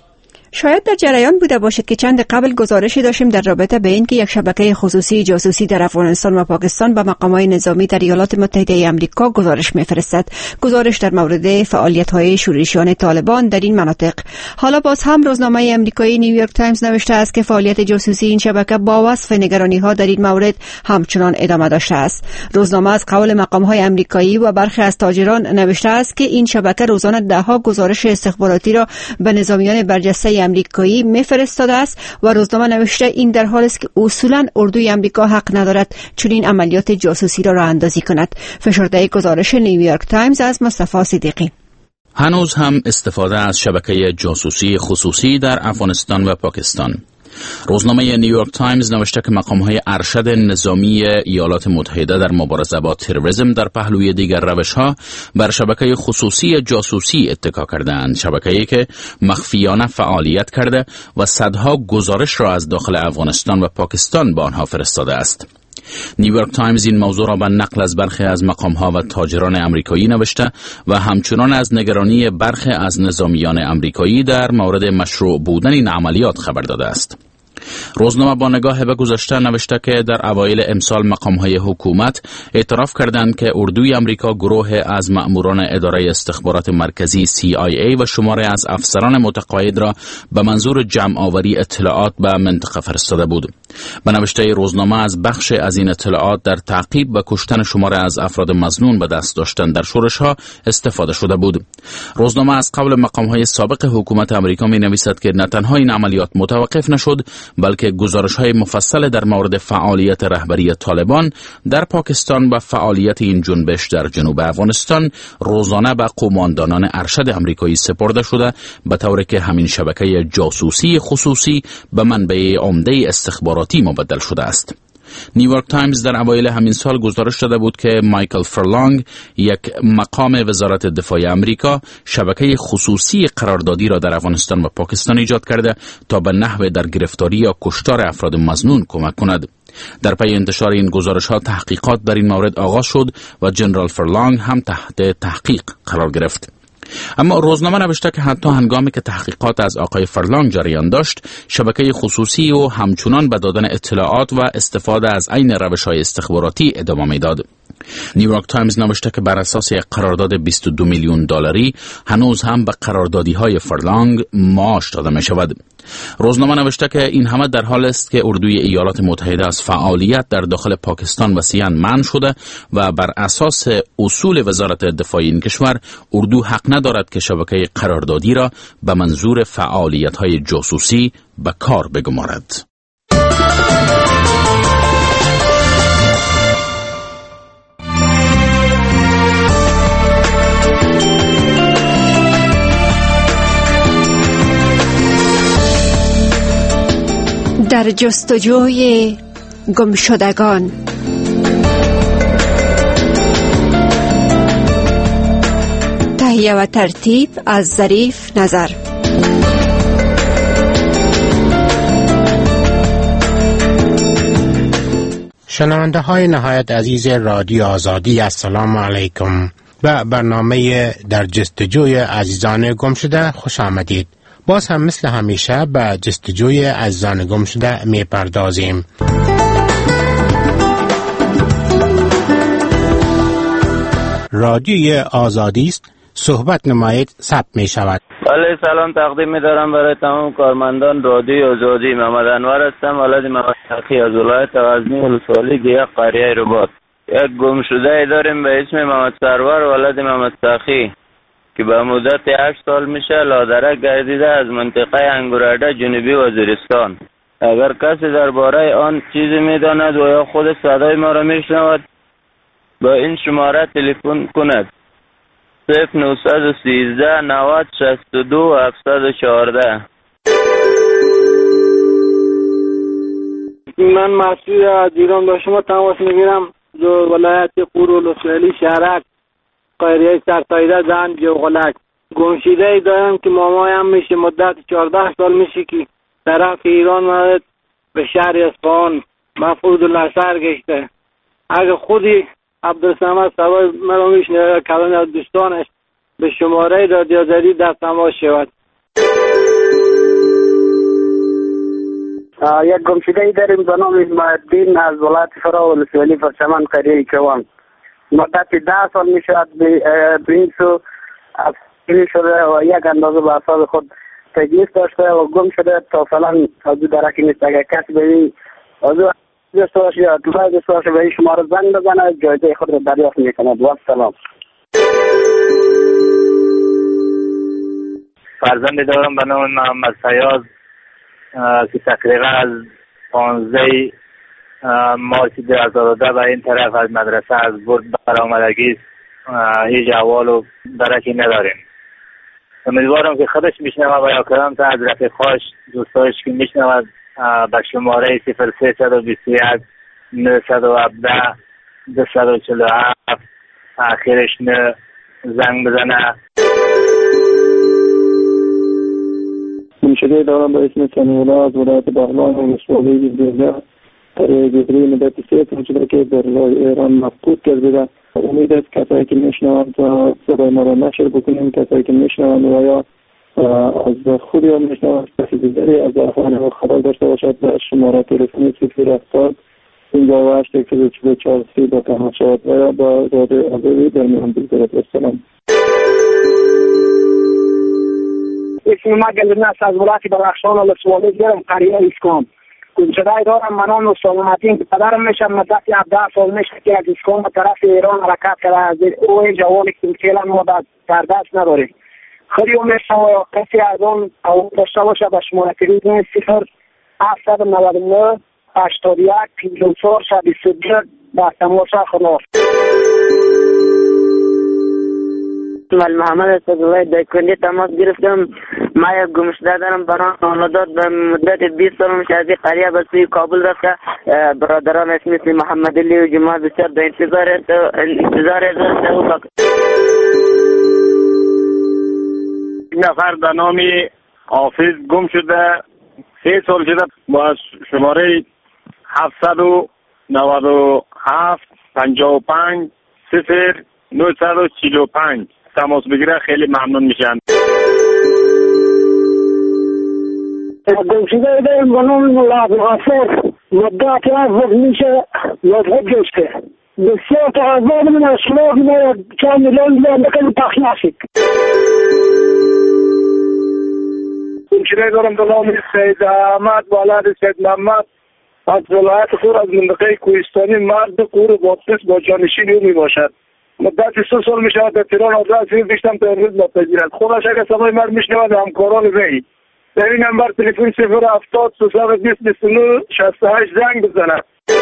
شاید در جریان بوده باشد که چند قبل گزارشی داشتیم در رابطه به این که یک شبکه خصوصی جاسوسی در افغانستان و پاکستان به مقامات نظامی در ایالات متحده آمریکا گزارش می‌فرستد. گزارش در مورد فعالیت‌های شورشیان طالبان در این مناطق. حالا باز هم روزنامه آمریکایی نیویورک تایمز نوشته است که فعالیت جاسوسی این شبکه با وصف نگرانی‌ها در این مورد همچنان ادامه داشته است. روزنامه از قول مقام‌های آمریکایی و برخی از تاجران نوشته است که این شبکه روزانه ده‌ها گزارش استخباراتی را به نظامیان برجسته آمریکایی میفرستاده است و روزنامه نوشته این در حالی است که اصولا اردوی آمریکا حق ندارد چنین عملیات جاسوسی را راه اندازی کند. فشرده گزارش نیویورک تایمز از مصطفی صدیقی. هنوز هم استفاده از شبکه جاسوسی خصوصی در افغانستان و پاکستان. روزنامه نیویورک تایمز نوشته که مقام‌های ارشد نظامی ایالات متحده در مبارزه با تروریسم در پهلوی دیگر روش‌ها بر شبکه خصوصی جاسوسی اتکا کردند، شبکه‌ای که مخفیانه فعالیت کرده و صدها گزارش را از داخل افغانستان و پاکستان به آنها فرستاده است. نیویورک تایمز این موضوع را به نقل از برخی از مقام‌ها و تاجران آمریکایی نوشته و همچنان از نگرانی برخی از نظامیان آمریکایی در مورد مشروع بودن این عملیات خبر داده است. روزنامه با نگاه به گذشته نوشته که در اوایل امسال مقام‌های حکومت اعتراف کردند که اردوی آمریکا گروه از مأموران اداره استخبارات مرکزی CIA و شماره از افسران متقاعد را به منظور جمع آوری اطلاعات به منطقه فرستاده بود. به نوشته روزنامه از بخش از این اطلاعات در تعقیب به کشتن شماره از افراد مظنون به دست داشتن در شورش‌ها استفاده شده بود. روزنامه از قول مقام‌های سابق حکومت آمریکا می‌نویسد که نه تنها این عملیات متوقف نشد، بلکه گزارش‌های مفصل در مورد فعالیت رهبری طالبان در پاکستان و فعالیت این جنبش در جنوب افغانستان روزانه به قماندانان ارشد آمریکایی سپرده شده، به طوری که همین شبکه جاسوسی خصوصی به منبع عمده استخباراتی مبدل شده است. نیویورک تایمز در اوایل همین سال گزارش داده بود که مایکل فرلانگ، یک مقام وزارت دفاع آمریکا، شبکه خصوصی قراردادی را در افغانستان و پاکستان ایجاد کرده تا به نحو در گرفتاری یا کشتار افراد مظنون کمک کند. در پی انتشار این گزارش‌ها تحقیقات در این مورد آغاز شد و جنرال فرلانگ هم تحت تحقیق قرار گرفت. اما روزنامه نوشته که حتی هنگامی که تحقیقات از آقای فرلانگ جریان داشت، شبکه خصوصی و همچنان به دادن اطلاعات و استفاده از عین روش‌های استخباراتی ادامه می‌داد. نیویورک تایمز نوشته که بر اساس یک قرارداد 22 میلیون دلاری هنوز هم به قراردادی‌های فرلانگ معاش داده می‌شود. روزنامه نوشته که این همه در حال است که اردوی ایالات متحده از فعالیت در داخل پاکستان وسیعاً منع شده و بر اساس اصول وزارت دفاع این کشور، اردو حق ندارد که شبکه قراردادی را به منظور فعالیت‌های جاسوسی به کار بگمارد. در جستجوی گمشدگان. تهیه و ترتیب از ظریف نظر. شنونده های نهایت عزیز رادیو آزادی، السلام علیکم. به برنامه در جستجوی عزیزان گم شده خوش آمدید. باز هم مثل همیشه به جستجوی عزیزان گم شده می پردازیم. رادیوی آزادی است، صحبت نمایید ثبت می شود. بله، سلام تقدیم می دارم برای تمام کارمندان رادیوی آزادی. محمد انور هستم، ولد محمد ساخی از ولایت غزنی ولسوالی گیاه قریه رباط. یک گم شده داریم به اسم محمد سرور ولد محمد ساخی که به مدت 8 سال میشه لادرک گردیده از منطقه انگوراده جنوبی وزیرستان. اگر کسی درباره آن چیزی میداند و یا خود صدای ما را میشنود با این شماره تلفن کند: 0913 90 62 714. من مسعود از ایران با شما تماس میگیرم. در ولایت قورولسوالی شهرک قریه سرسایده زن جوغلک گمشیده ای دارم که مامایم میشه مدت 14 سال میشه که طرف ایران مارد به شهر اصفهان مفروض الاسر گشته. اگه خودی عبدالصمد سوای مرا میشنه کلان از دوستانش به شماره رادیو آزادی در تماس شود. یک گمشده ای داریم به نام اسماعیل‌دین از ولایت فرا ولسوالی پرچمن قریه چوان. مدت 10 سال می شود به این سو افسری شده و یک اندازه به اصاب خود تجلیس داشته و گم شده تا فعلا از درکی نیست. اگر کسی به این از دستاش یا دوباره دستاش به این شماره زنگ بزنه جایزه خود را دریافت می کند. و سلام. فرزندی دارم به نام محمد فیاض که تقریبا از 15 مارچ 2010 به این طرف از مدرسه از برد برآمدگی هیچ احوال و درکی نداریم. امیدوارم که خودش میشنوه و یا کدام تا از رفیقاش دوستاش که میشنوه به شماره 0321 917 247 آخرش نه زنگ بزنه. گمشده دارم به اسم سمیولا از ولایت بغلان و ولسوالی دیگر قریه جبری مدت 3 سال شده که در ایران مفقود کرده. امید است کسایی که میشنوند صدای ما را نشر بکنیم، کسایی که میشنوند و یا از خودی هم میشنوند کسی دیگری از افغان ما خبر داشته باشد به شماره تلفنی 070 58 144 30 با تماس شود و یا با رادیو آزادی در میان بگذارد. السلام. اسم ما گلناس از ولایت بدخشان ولسوالی گرم قریه اسکان. گمشده دارم به نام سلامتین که پدرم میشه مدت 17 سال میشه که از اسکان به طرف ایران حرکت کرده. از او جوانی که فعلا ما در دست نداریم. خیلی میشه و کسی از اون او داشته باشه به شماره تلفن 0799 81 54 22 با تماس خلاص. من محمد از دایکنی تماس گرفتم. ما یک گمشده دارم برای آمداد به مدت 20 سال میشه از قریه به سوی کابل رفته. برادران اسم مثل محمد علی و جماعت بسیار در انتظار است. یک نفر به نام حافظ گم شده 3 سال شده با شماره 797 55 0945 تماس بگیره خیلی ممنون میشن. گمشده داریم به نام ملا غافر مدت از میشه مذهب گشته. بسیار تا آزاد من اشلاق ما چند میلیون بیان بکنی پخش نشید. گمشده دارم به نام سید احمد والد سید محمد از ولایت خور از منطقه کوهستانی مرد قور بادغیس با جانشین او می باشد. مدت 3 سال می شود در تهران آدرس بیشتم تا امروز نپذیرد. خودش اگر صدای مرد می شنود همکاران وی در این نمبر تلفن 070 320 29 68 زنگ بزند.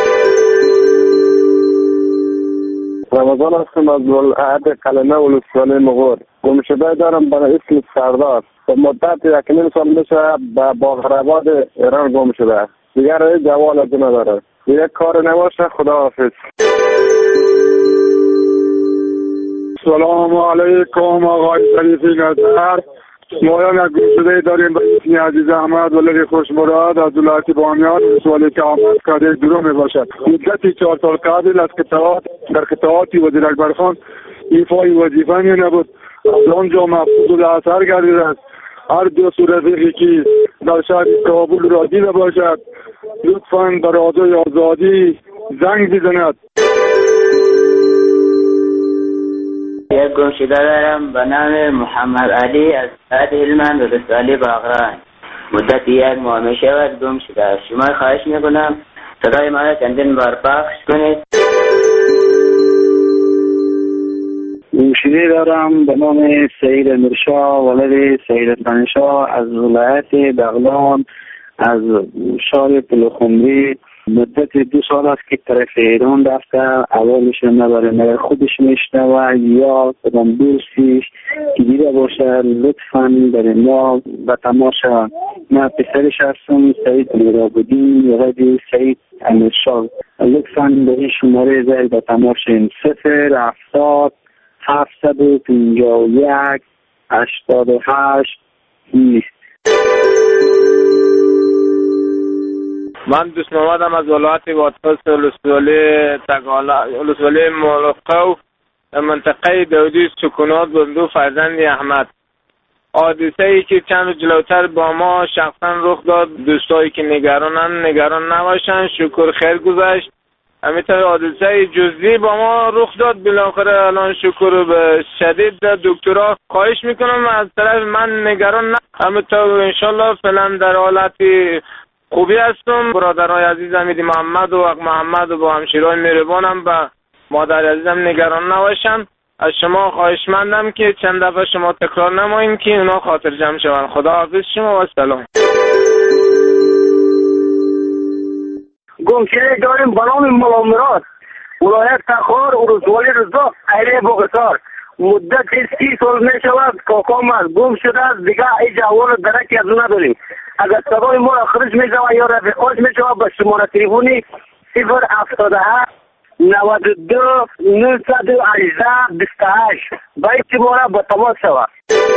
رمضان هستم از ولایت قلمه ولسوالی مغور. گمشده دارم برای اسم سردار به مدت 1.5 سال میشه به باغرباد ایران گم شده. دیگر جوال از نداره. دیگر کار نباشه. خدا حافظ. سلام علیکم آقای شریفی نظر. ما یک گمشده داریم به اسم عزیز احمد ولد خوشمراد از ولایت بامیان ولسوالی که آمد کرده درو می باشد. مدتی 4 سال قبل از در قطعات وزیر اکبر خان ایفای وظیفه می نبود. از آنجا مفقود الاثر گردیده است. هر دوست رفیقی که در شهر کابل را دیده باشد لطفاً به رادیوی آزادی زنگ بزند. یک گمشده دارم به نام محمد علی از ولایت هلمند ولسوالی باغران. مدت 1 ماه می شود گم شده است. شما خواهش میکنم صدای ما را چندین بار پخش کنید. گمشده دارم به نام سعید امیرشاه ولد سعید فنشاه از ولایت بغلان از شهر پلخمری. مدت 2 سال است که طرف ایران رفته. اولش نبره نه خودش میشنوه یا کدام دوستیش که دیده باشه لطفاً در ما به تماشا. من پسرش هستم سعید میرابودین ولد سعید امیرشاه. لطفاً به این شماره زیر به تماشا 070 751 88 20. من دوست محمدم از ولایت واتفاس ولسوالی مولقو منطقه داودی سکونات بندو فرزند احمد. حادثه ای که چند روز جلوتر با ما شخصا رخ داد. دوستایی که نگرانن نگران نباشن، شکر خیر گذشت. همینطور حادثه جزئی با ما رخ داد. بالاخره الان شکر به شدید دکترها خواهش میکنم از طرف من نگران نه. همینطور انشالله فعلا در حالتی خوبی هستم. برادرای عزیزم امیدی محمد و اق محمد و با همشیرای مهربانم و مادر عزیزم نگران نباشن. از شما خواهشمندم که چند دفعه شما تکرار نمایین که اونا خاطر جمع شون. خدا حافظ شما و سلام. گمشده داریم به نام مولا مراد ولایت تخار ولسوالی رضا ایره بوقصار. مدت 30 سال می شود کاکام از گم شده است. دیگه هیچ احوال درکی از اون نداریم. اگر صدای ما خارج می شود یا رفیقاش می شود به شماره تلفنی 077 92 918 28 با این شماره با تماس شود.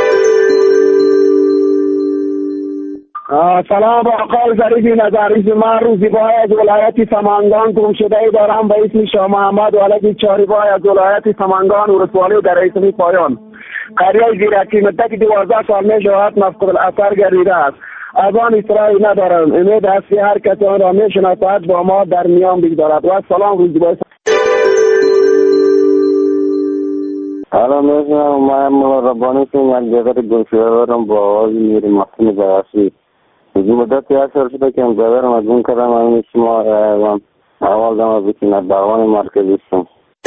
سلام با آقای ظریفی نظریف. من روزیبای از ولایت سمنگان گمشده دارم به اسم شاه محمد ولد چاریبای از ولایت سمنگان ولسوالی در اسمی پایان. قریه زیرکی مدت 12 سال می شود مفقود الاثر گردیده است. از آن اصراری ندارم. امید است که هر کسی آن را می شناسد با ما در میان بگذارد. و سلام روزیبای. حالا میشنم من مولا ربانی که من جگر گمشده دارم با آواز میر محسن جواسی. از مدت 1 سال شده که جگرم از اون کردم همین شما آواز هم بکنه باوان مرکزی هستم.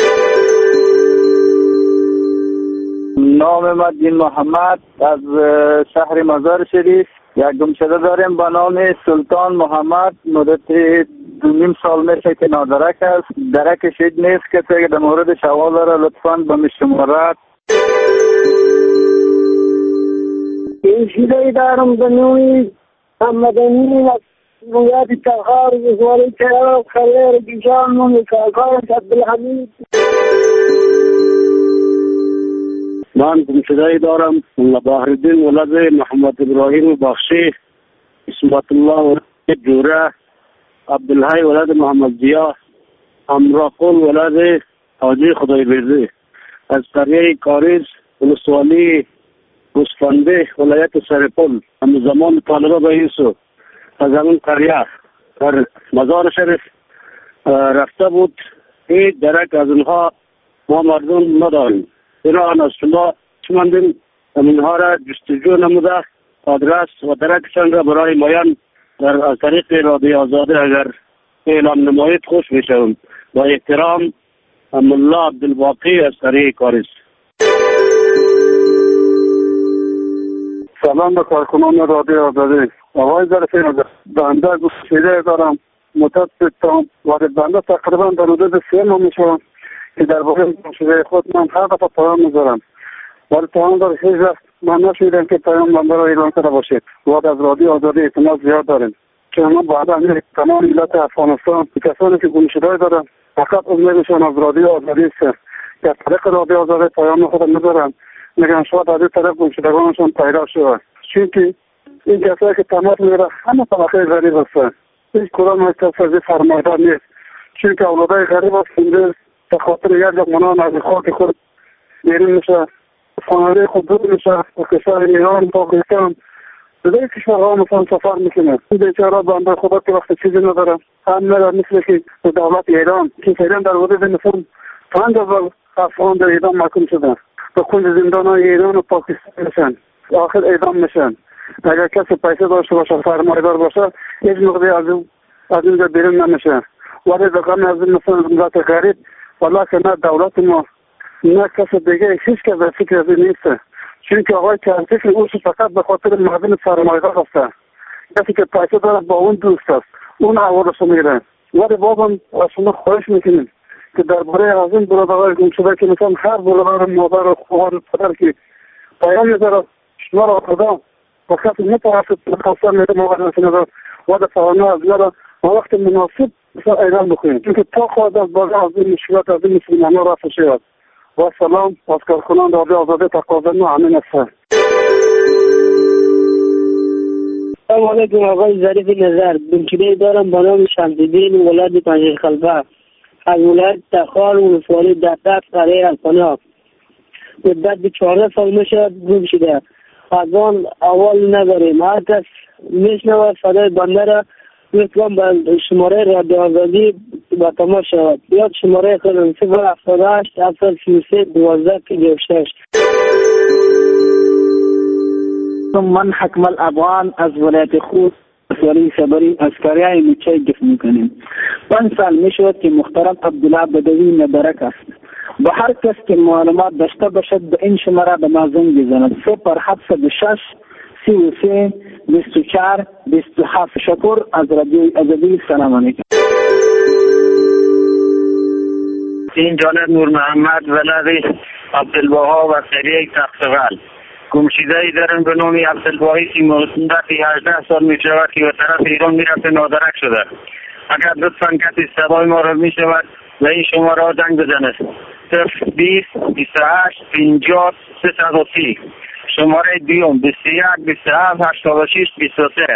نام من دین محمد از شهر مزار شریف. یک گمشده داریم به نام سلطان محمد. مدت 2.5 سال میشه که نادرک است. درکش هیچ نیست که در مورد شوال داره لطفاً به مشمارت. این شیده دارم به نوعی محمدانی و رویت تخار ولسوالی چرا خیر گیشان و کاکای عبدالحمید. من گمشده دارم بحرالدین ولد محمد ابراهیم بخشی، اسمت الله ولد جوره، عبدالحی ولد محمد ضیا، امراقل ولد حاجی خدای برده از قریه کاریز ولسوالی گوسفنده ولایت سرپل. هم زمان طالبه به یوسف از همون قریه در مزار شریف رفته بود. هیچ درک از اونها ما مردم نداریم. ایران از شما چمندین اینها را جستجو نموده آدرس و درکشان را برای مایان در از طریق رادیو آزاده اگر اعلام نمایید خوش بشوم. با احترام ملا عبدالباقی از قریه کاریز. سلام به کارکنان رادیو آزاده. آقای ظریفی بنده گمشده دارم مدت وارد بنده تقریبا در حدود 3 ماه میشوم که درباره گمشده خود من هر دفعه پیام میذارم ولی پیام در هیچ وقت من نشنیدم که پیام بنده را اعلام کرده باشید. باید از رادیو آزادی اعتماد زیاد داریم چون ما بعدا تمام ملت افغانستان کسانی که گمشده دارن فقط امیدشان از رادیو آزادی است که از طریق رادیو آزادی پیام خود میذارن میگن شاید از این طرف گمشدگانشان پیدا شود. چون که این کسایی که تمام میگیره همه طبقه غریب هستن. هیچ کدام از کسی فرمایدار نیست چون که اولادای غریب هستند به خاطر یک منان از خاک خود بیرون میشه، خانواده خود دور میشه و کشور ایران پاکستان دیگه کشورها مثلا سفر میکنه. این بیچاره بنده خدا که وقت چیزی نداره هم نداره مثل که دولت ایران که فعلا در حدود مثلا 5000 افغان در ایران محکوم شدن به کنج زندانهای ایران و پاکستان میشن آخر اعدام میشن. اگر کسی پیسه داشته باشه سرمایه‌دار باشه هیچ موقعی از اینجا بیرون نمیشه. ولی رقم از مثلا ملت غریب والله که نه دولت ما نه کس دیگه، هیچ کس در فکر از این نیست. چون که آقای فکر او فقط به خاطر مردم سرمایه‌دار هست. کسی که پیسه داره با اون دوست است، اون حوالش میره. ولی بازم از شما خواهش میکنیم که درباره از این برادرای گم شده که مثلا هر برادر مادر و خواهر پدر که پیام داره شما را خدا و کسی نتوسط خاصه میده موارد نظر و در فهانه از یاد و وقت مناسب مثلا ایران بکنیم، چون که تا خواهد از بازه از این مشکلات از این مسلمان ها رفت شد. و سلام از کارکنان رادیو آزادی تقاضا ما همین است. سلام علیکم آقای ظریف نظر. گمشده دارم به نام شمس‌الدین ولایت پنجشنبه از ولایت تخار ولسوالی ده‌دست قریه الپناه. مدت به 14 سال میشد گم شده. از آن اول نداریم. هر کس میشنود صدای بنده را میتوان به شماره رادیو آزادی با تماس شود. یا شماره خودم 078 733 12 56. من حکم الافغان از ولایت خوست ولسوالی صبری از کاریای میچه گفت میکنیم. 5 سال میشود که محترم عبدالله بدوی مبارک است. با هر کس که معلومات داشته باشد به این شماره به ما زنگ بزند. 0706 33 24 27. شکر از رادیو آزادی. سلام علیکم. این جانب نور محمد ولد عبدالوهاب و سریع تختغل. گمشده ای دارن به نام عبدالواحی که مدت 18 سال می شود که به طرف ایران می رفته نادرک شده. اگر لطفاً کسی صدای ما را می شود و این شما را زنگ بزند 020 28 50 330. شماره دیوم 21 27 86 23.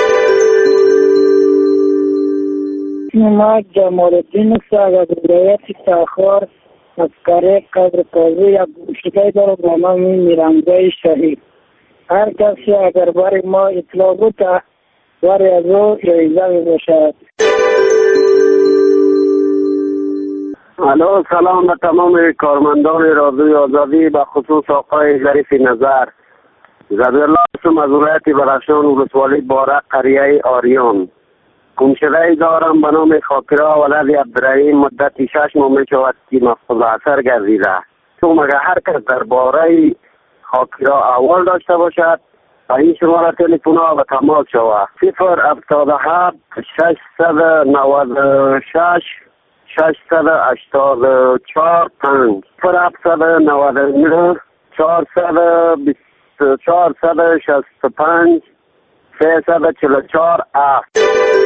ما جمال الدین صاحب از ولایت تخار از کاره قدر قاضی یا گمشده داره با نام میرنگای شهید. هر کسی اگر بار ما اطلاع بود بار از او جایزه می باشد. الو سلام به تمام کارمندان رادیو آزادی به خصوص آقای ظریف نظر. زبیر الله اسم از ولایت بدخشان ولسوالی بارق قریه آریان. گمشده ای دارم به نام خاکرا ولد عبدالرحیم مدت 6 ماه می شود که مفقود اثر گردیده. تو مگر هر کس درباره خاکرا اول داشته باشد و این شماره تلفن ها به تماس شود 077 696 684 5 0799 465 344 7.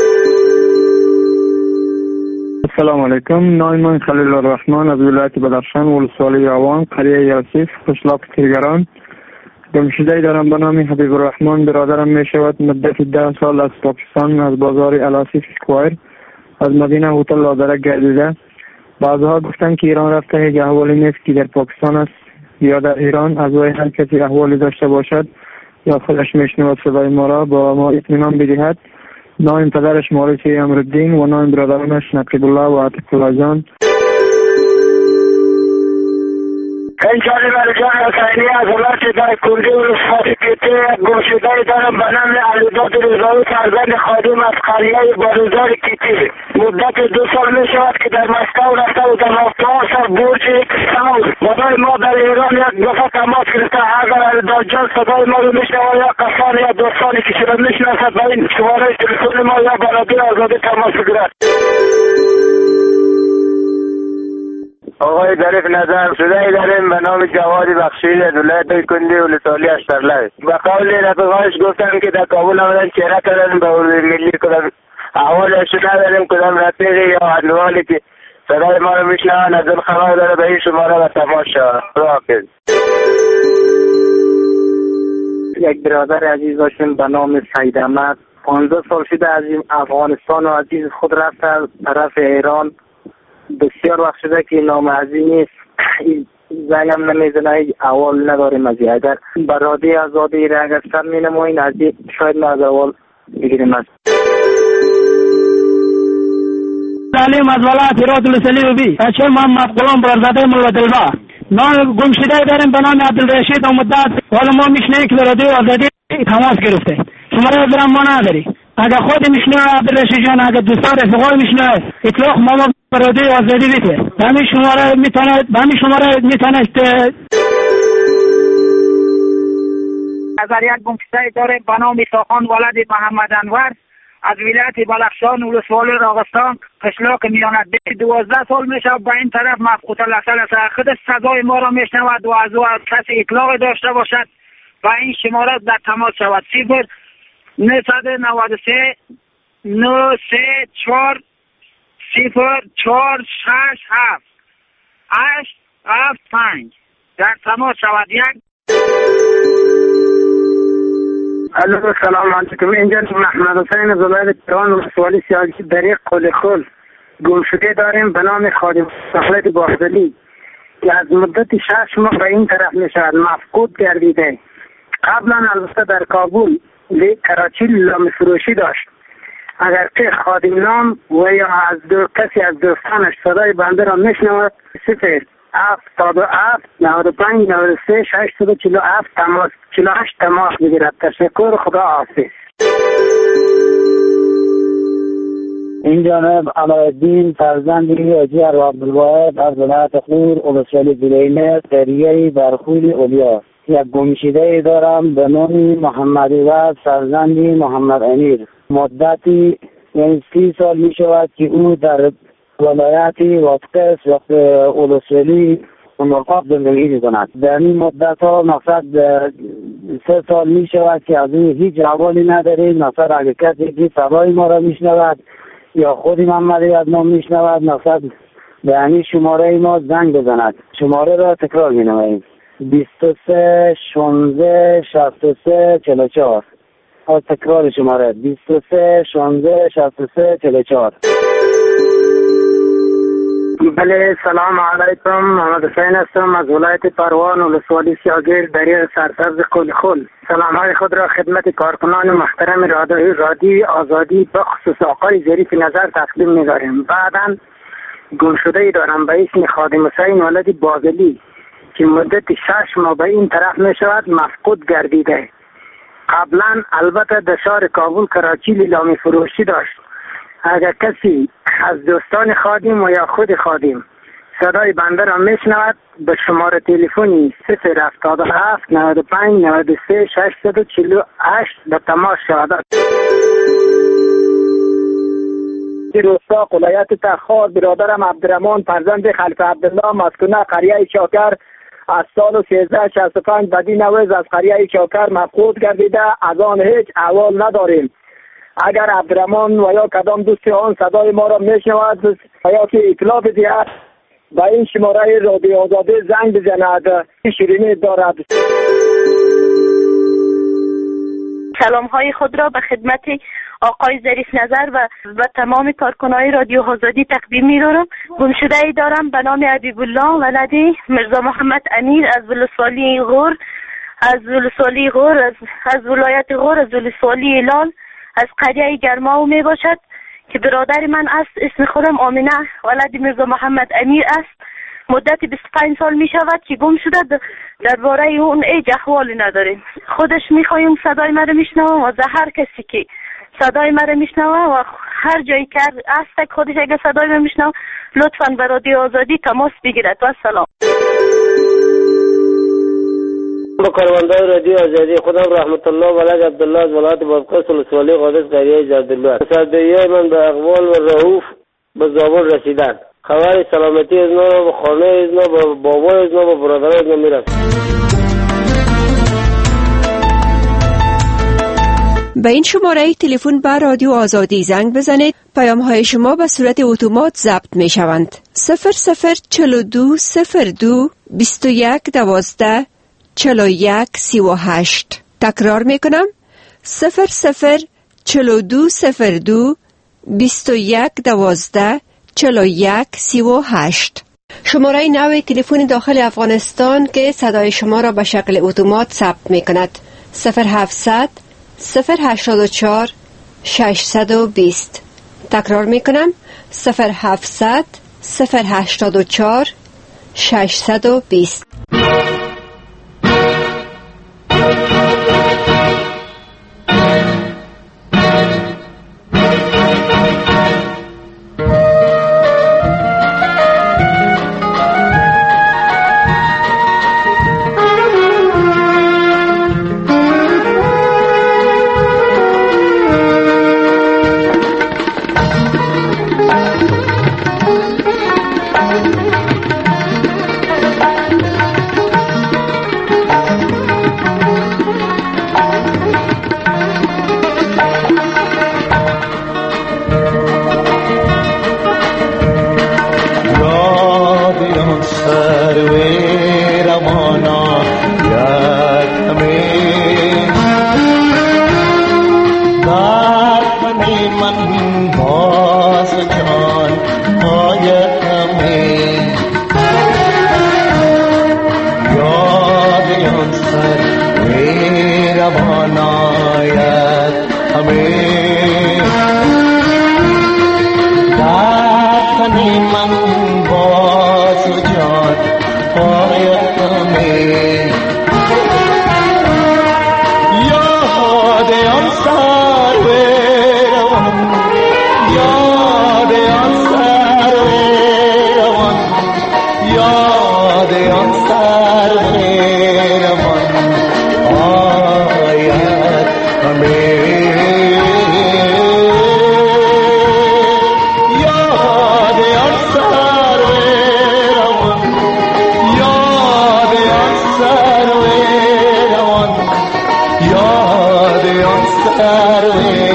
السلام علیکم. نام من خلیل الرحمن از ولایت بدخشان ولسوالی آوان قریه یاسیف قشلاق تیرگران. گمشده ای دارم به نام حبیب الرحمن. برادرم می شود مدت 10 سال از پاکستان از بازار الاسیف اسکوایر از مدینه هتل لادرک گردیده. بعضها گفتن که ایران رفته هیچ احوالی نیست که در پاکستان است یا در ایران. از وی هر کسی احوالی داشته باشد یا خودش میشنود صدای ما را با ما اطمینان بدهد. نام پدرش مارسی امرالدین و نام برادرانش نقیب الله و عاطف الله جان. این جانب رجان حسینی از ولایت دایکنده ولسوالی پیته گمشده دارم به نام علیداد رضایی فرزند خادم از قریه بارزار کیتی. مدت 2 سال می شود که در مسکو رفته و در هفته سر برج ساوز برای ما در ایران یک دفعه تماس گرفته. اگر علیداد جان صدای ما رو می شود یا کسانی یا دوستانی که شده می شناسد به این شماره تلفن ما یا به رادیو آزادی تماس بگیرد. آقای ظریف نظر شده داریم به نام جواد بخشی از ولایت دایکنده ولسوالی اشترلای. به قول رفقایش گفتن که در کابل آمدن چهره کردن به ملی کدام احوالش نداریم کدام رفیقی یا احوالی که صدای ما رو میشنون از اون خبر داره به این شماره و تماس شود. خدا حافظ. یک برادر عزیز داشتیم به نام سید احمد. 15 سال شده از افغانستان و عزیز خود رفته از طرف ایران. بسیار وقت شده که نام عزیز نیست. زنگم نمیزنه اول نداریم از اگر برادی آزادی را اگر سر می نمایین از شاید ما از اول بگیریم است. تعلیم از ولایت هرات ولسوالی و بی اچه محمد غلام برادر ملا دلبا. نام گمشده داریم به نام عبدالرشید و مدت حالا ما میشنیم که رادیو آزادی تماس گرفته. شماره برام ما نداری اگر خود میشنوه عبدالرشید جان، اگر دوستان رفقای میشنوه اطلاق ما برادر آزادی بده. همین شماره میتونه از یک گمشده داره به نام ایساخان ولد محمد انور از ولایت بلخشان ولسوالی راغستان قشلاق میاند. 12 سال میشه به این طرف مفقود الاصل است. خود صدای ما را میشنود و از او کسی اطلاق داشته باشد و این شماره در تماس شود. 993 934 0467 875 در تماس شود. الو سلام علیکم. اینجا محمد حسین از ولایت تهران ولسوالی سیاسی دریق قل خل گمشده داریم به نام خادم سفلت باغزلی که از مدت 6 ماه به این طرف میشود مفقود گردیده. قبلا البته در کابل کراچی لام فروشی داشت. اگر که خادم نام و یا از کسی از دوستانش صدای بنده را میشنود 077 95 93 647 تماس 48 تماس بگیرد. تشکر. خدا حافظ. این جانب علایالدین فرزند حاجی عبدالواحد از ولایت خور ولسوالی بلینه قریه برخولی اولیا. یک گمشده دارم به نام محمد وحد فرزند محمد امیر. مدتی یعنی 30 سال می شود که او در ولایتی واسقس وقت ولسوالی مرقاب زندگی می کند. در این مدت ها مقصد 3 سال می شود که از این هیچ حوالی نداریم. مقصد اگر کسی که صدای ما را می شنود یا خود محمد از ما می شنود مقصد به همین شماره ما زنگ بزند. شماره را تکرار می نماییم 23 16 63 44. از تکرار شماره 23 16 63 44. بله سلام علیکم. محمد حسین هستم از ولایت پروان ولسوالی سیاگیر دریای سرسبز قل خل. سلام های خود را خدمت کارکنان محترم رادیو آزادی به خصوص آقای ظریف نظر تقدیم می‌داریم. بعداً گمشده‌ای دارم به اسم خادم حسین ولد باغلی که مدت 6 ماه به این طرف می‌شود مفقود گردیده. قبلا البته در شهر کابل کراچی لیلامی فروشی داشت. اگر کسی از دوستان خادم و یا خود خادم صدای بنده را میشنود به شماره تلفنی 077 95 93 648 به تماس شود. روستا ولایت تخار برادرم عبدالرحمن فرزند خلیف عبدالله مسکونه قریه چاکر از سال 1365 بدی نویز از قریه چاکر مفقود گردیده. از آن هیچ احوال نداریم. اگر عبدالرحمن و یا کدام دوست آن صدای ما را میشنود و یا که اطلاع بدهد و این شماره رادیو آزادی زنگ بزند. شیرینی دارد. سلام های خود را به خدمت آقای ظریف نظر و تمام کارکنان رادیو آزادی تقدیم می‌دارم. گمشده ای دارم به نام حبیب الله ولدی مرزا محمد امیر از ولسوالی غور از ولایت غور از ولسوالی الال از قریه گرماو می باشد که برادر من است. اسم خودم آمینه ولد مرزا محمد امیر است. مدت 25 سال می شود که گم شده. درباره اون هیچ احوالی نداریم. خودش می خواهیم صدای مرا میشنوه و هر کسی که صدای مرا میشنوه و هر جایی که است خودش اگر صدای مرا میشنوه لطفاً به رادیو آزادی تماس بگیرد. و سلام. با کارمندان رادیو آزادی خودم رحمت الله ولد عبدالله از ولایت بادغیس ولسوالی قادس قریه جردالله. تصدیه من به اقوال و رؤوف به زابل رسیدن. خبر سلامتی از ما به خانه از ما به بابا از ما به برادر از ما میرسد. به این شماره تلفن به رادیو آزادی زنگ بزنید. پیام های شما به صورت اتومات ضبط می شوند. 0042 02 21 12 41 38. تکرار می کنم 0042 02 21 12 41 38. شماره نوی تلفن داخل افغانستان که صدای شما را به شکل اتومات ثبت می کند 0700 084 620. تکرار می کنم 0700 084 620. روان آید همه در تن من باز و جان آید همه یاد آن سرو روان یاد آن سرو روان یاد آن سرو روان آید همه یاد آن سرو روان یاد آن سرو روان یاد آن سرو